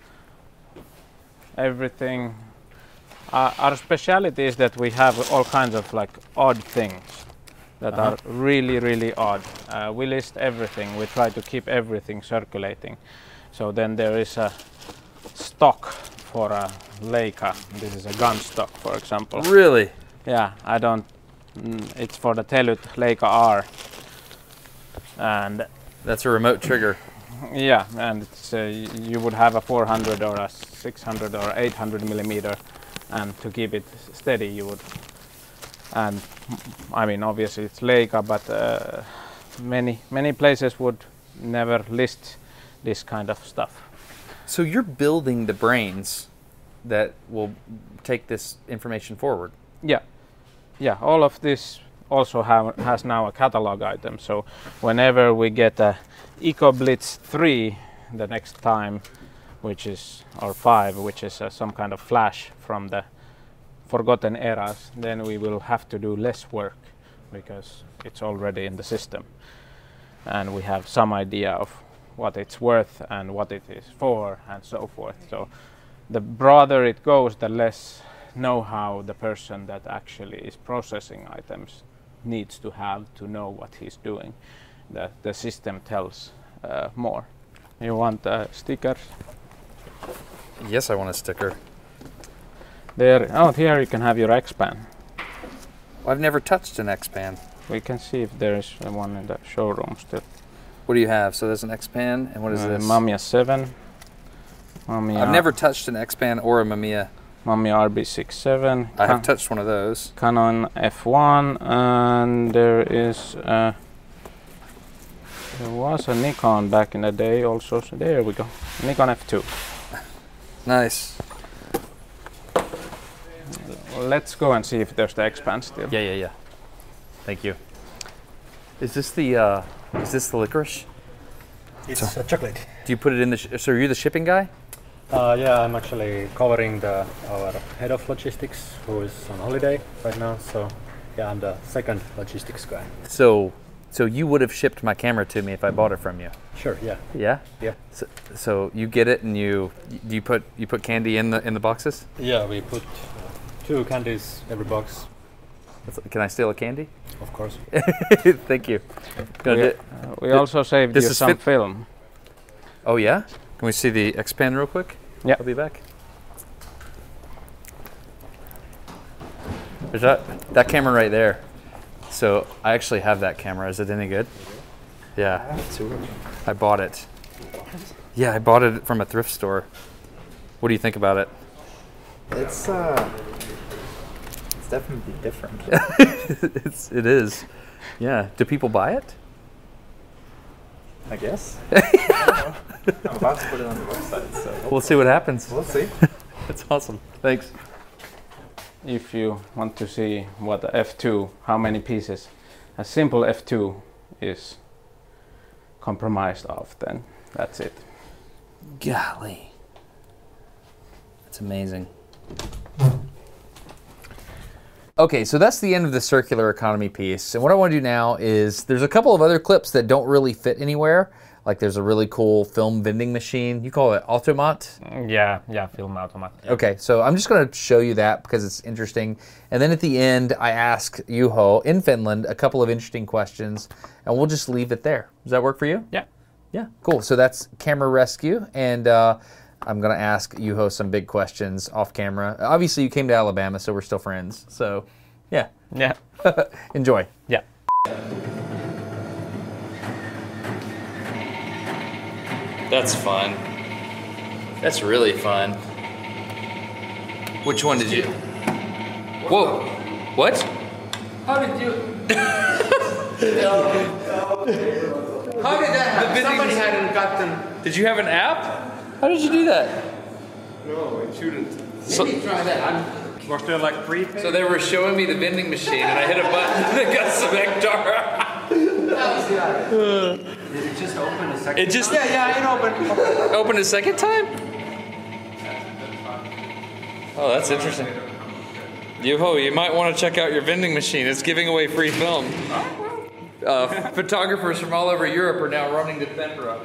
everything. Our specialty is that we have all kinds of like odd things that are really, really odd. We list everything. We try to keep everything circulating. So then there is a stock for a Leica. This is a gun stock, for example. Really? Yeah, I don't. It's for the Tellut Leica R. And that's a remote trigger. Yeah, and it's you would have a 400 or a 600 or 800 millimeter, and to keep it steady, you would. And I mean, obviously it's Leica, but many places would never list this kind of stuff. So you're building the brains that will take this information forward. Yeah, yeah. All of this also has now a catalog item. So whenever we get a EcoBlitz 3 the next time, which is or 5, which is some kind of flash from the forgotten eras, then we will have to do less work because it's already in the system, and we have some idea of what it's worth and what it is for and so forth. So the broader it goes, the less know-how the person that actually is processing items needs to have to know what he's doing. The system tells more. You want a sticker? Yes, I want a sticker. There. Oh, here you can have your X-Pan. I've never touched an X-Pan. We can see if there is one in the showroom still. What do you have? So there's an X-Pan, and what is this? Mamiya 7. Mamiya. I've never touched an X-Pan or a Mamiya. Mamiya RB67. I have touched one of those. Canon F1, and there is there was a Nikon back in the day also. So there we go. Nikon F2. Nice. Let's go and see if there's the X-Pan still. Yeah. Thank you. Is this the licorice? It's a chocolate. Do you put it in the? So are you the shipping guy? Yeah, I'm actually covering our head of logistics, who is on holiday right now. So yeah, I'm the second logistics guy. So you would have shipped my camera to me if I bought it from you. Sure. Yeah. Yeah. Yeah. So you get it, and you put candy in the boxes. Yeah, we put 2 candies every box. Can I steal a candy? Of course. Thank you. We also saved you some film. Oh yeah? Can we see the X-Pan real quick? Yeah. I'll be back. There's that camera right there. So I actually have that camera. Is it any good? Yeah. I bought it. Yeah, I bought it from a thrift store. What do you think about it? It's definitely different. It is. Yeah. Do people buy it? I guess. I'm about to put it on the website, so we'll see what happens. We'll see. That's awesome. Thanks. If you want to see what the F2, how many pieces a simple F2 is comprised of, then that's it. Golly. That's amazing. Okay, so that's the end of the circular economy piece. And what I want to do now is, there's a couple of other clips that don't really fit anywhere. Like there's a really cool film vending machine. You call it Automat? Yeah, film automat. Yeah. Okay, so I'm just going to show you that because it's interesting. And then at the end, I ask Juho in Finland a couple of interesting questions, and we'll just leave it there. Does that work for you? Yeah. Yeah, cool. So that's Camera Rescue, and I'm going to ask Juho some big questions off camera. Obviously, you came to Alabama, so we're still friends. So, yeah. Yeah. Enjoy. Yeah. That's fun. That's really fun. Which one did you? Whoa. What? How did you? How did that happen? Somebody hadn't gotten. Did you have an app? How did you do that? No, it shouldn't. Maybe try that. Was there like prepaid? So they were showing me the vending machine, and I hit a button and it got some Ektar. Did it just open a second? It just Yeah, it opened. opened a second time. Oh, that's interesting. Yuho, you might want to check out your vending machine. It's giving away free film. Photographers from all over Europe are now running to Thenra.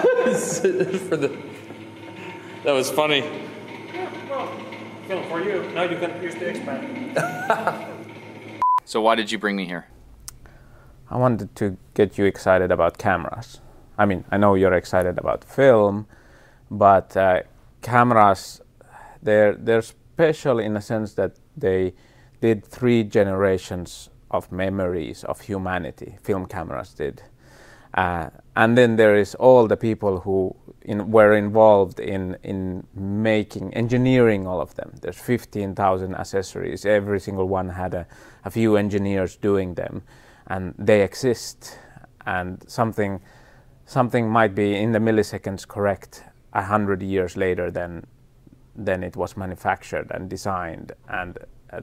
That was funny. Film for you. Now you can use the expand. So why did you bring me here? I wanted to get you excited about cameras. I mean, I know you're excited about film, but cameras, they're special in a sense that they did 3 generations of memories of humanity. Film cameras did. And then there is all the people who were involved in engineering all of them. There's 15,000 accessories. Every single one had a few engineers doing them, and they exist. And something might be in the milliseconds correct 100 years later than it was manufactured and designed, and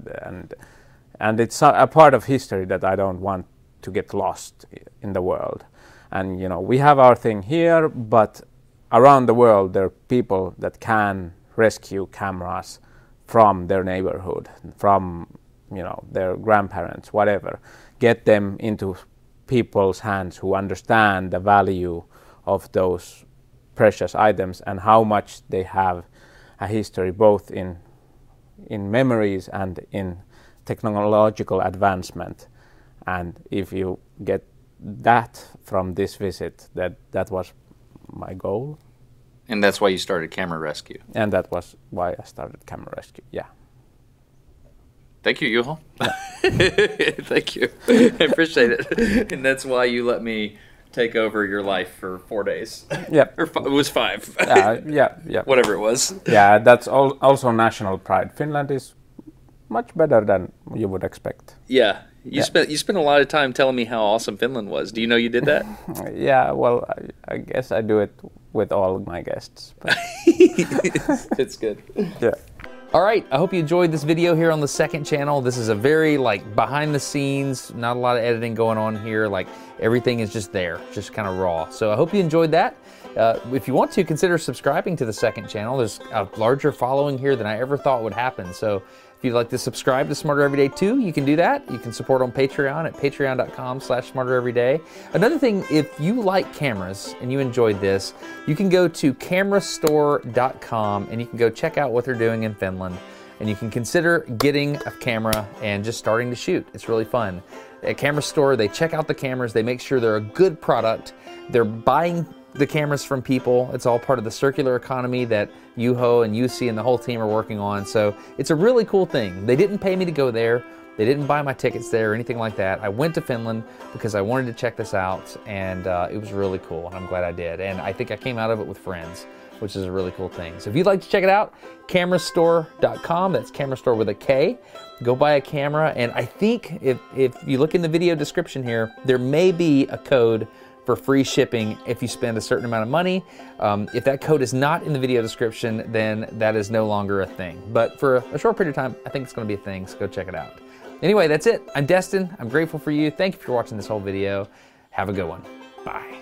it's a part of history that I don't want to get lost in the world. And you know, we have our thing here, but around the world there are people that can rescue cameras from their neighborhood, from their grandparents, whatever. Get them into people's hands who understand the value of those precious items and how much they have a history, both in memories and in technological advancement. And if you get that from this visit, that was my goal. And that's why you started Camera Rescue. And that was why I started Camera Rescue, yeah. Thank you, Juho. Yeah. Thank you. I appreciate it. And that's why you let me take over your life for 4 days. Yeah. It was 5. Yeah. Whatever it was. Yeah, that's also national pride. Finland is much better than you would expect. Yeah. You spent a lot of time telling me how awesome Finland was. Do you know you did that? Yeah, well, I guess I do it with all my guests. It's good. Yeah. All right, I hope you enjoyed this video here on the second channel. This is a very behind the scenes, not a lot of editing going on here. Everything is just there, just kind of raw. So I hope you enjoyed that. If you want to, consider subscribing to the second channel. There's a larger following here than I ever thought would happen. So if you'd like to subscribe to Smarter Everyday too, you can do that. You can support on Patreon at patreon.com/smartereveryday. Another thing, if you like cameras and you enjoyed this, you can go to camerastore.com and you can go check out what they're doing in Finland. And you can consider getting a camera and just starting to shoot. It's really fun. At Camera Store, they check out the cameras. They make sure they're a good product. They're buying the cameras from people. It's all part of the circular economy that Juho and Jussi and the whole team are working on. So it's a really cool thing. They didn't pay me to go there. They didn't buy my tickets there or anything like that. I went to Finland because I wanted to check this out, and it was really cool, and I'm glad I did. And I think I came out of it with friends, which is a really cool thing. So if you'd like to check it out, camerastore.com. That's Camera Store with a K. Go buy a camera, and I think if you look in the video description here, there may be a code for free shipping if you spend a certain amount of money. If that code is not in the video description, then that is no longer a thing. But for a short period of time, I think it's gonna be a thing, so go check it out. Anyway, that's it. I'm Destin. I'm grateful for you. Thank you for watching this whole video. Have a good one. Bye.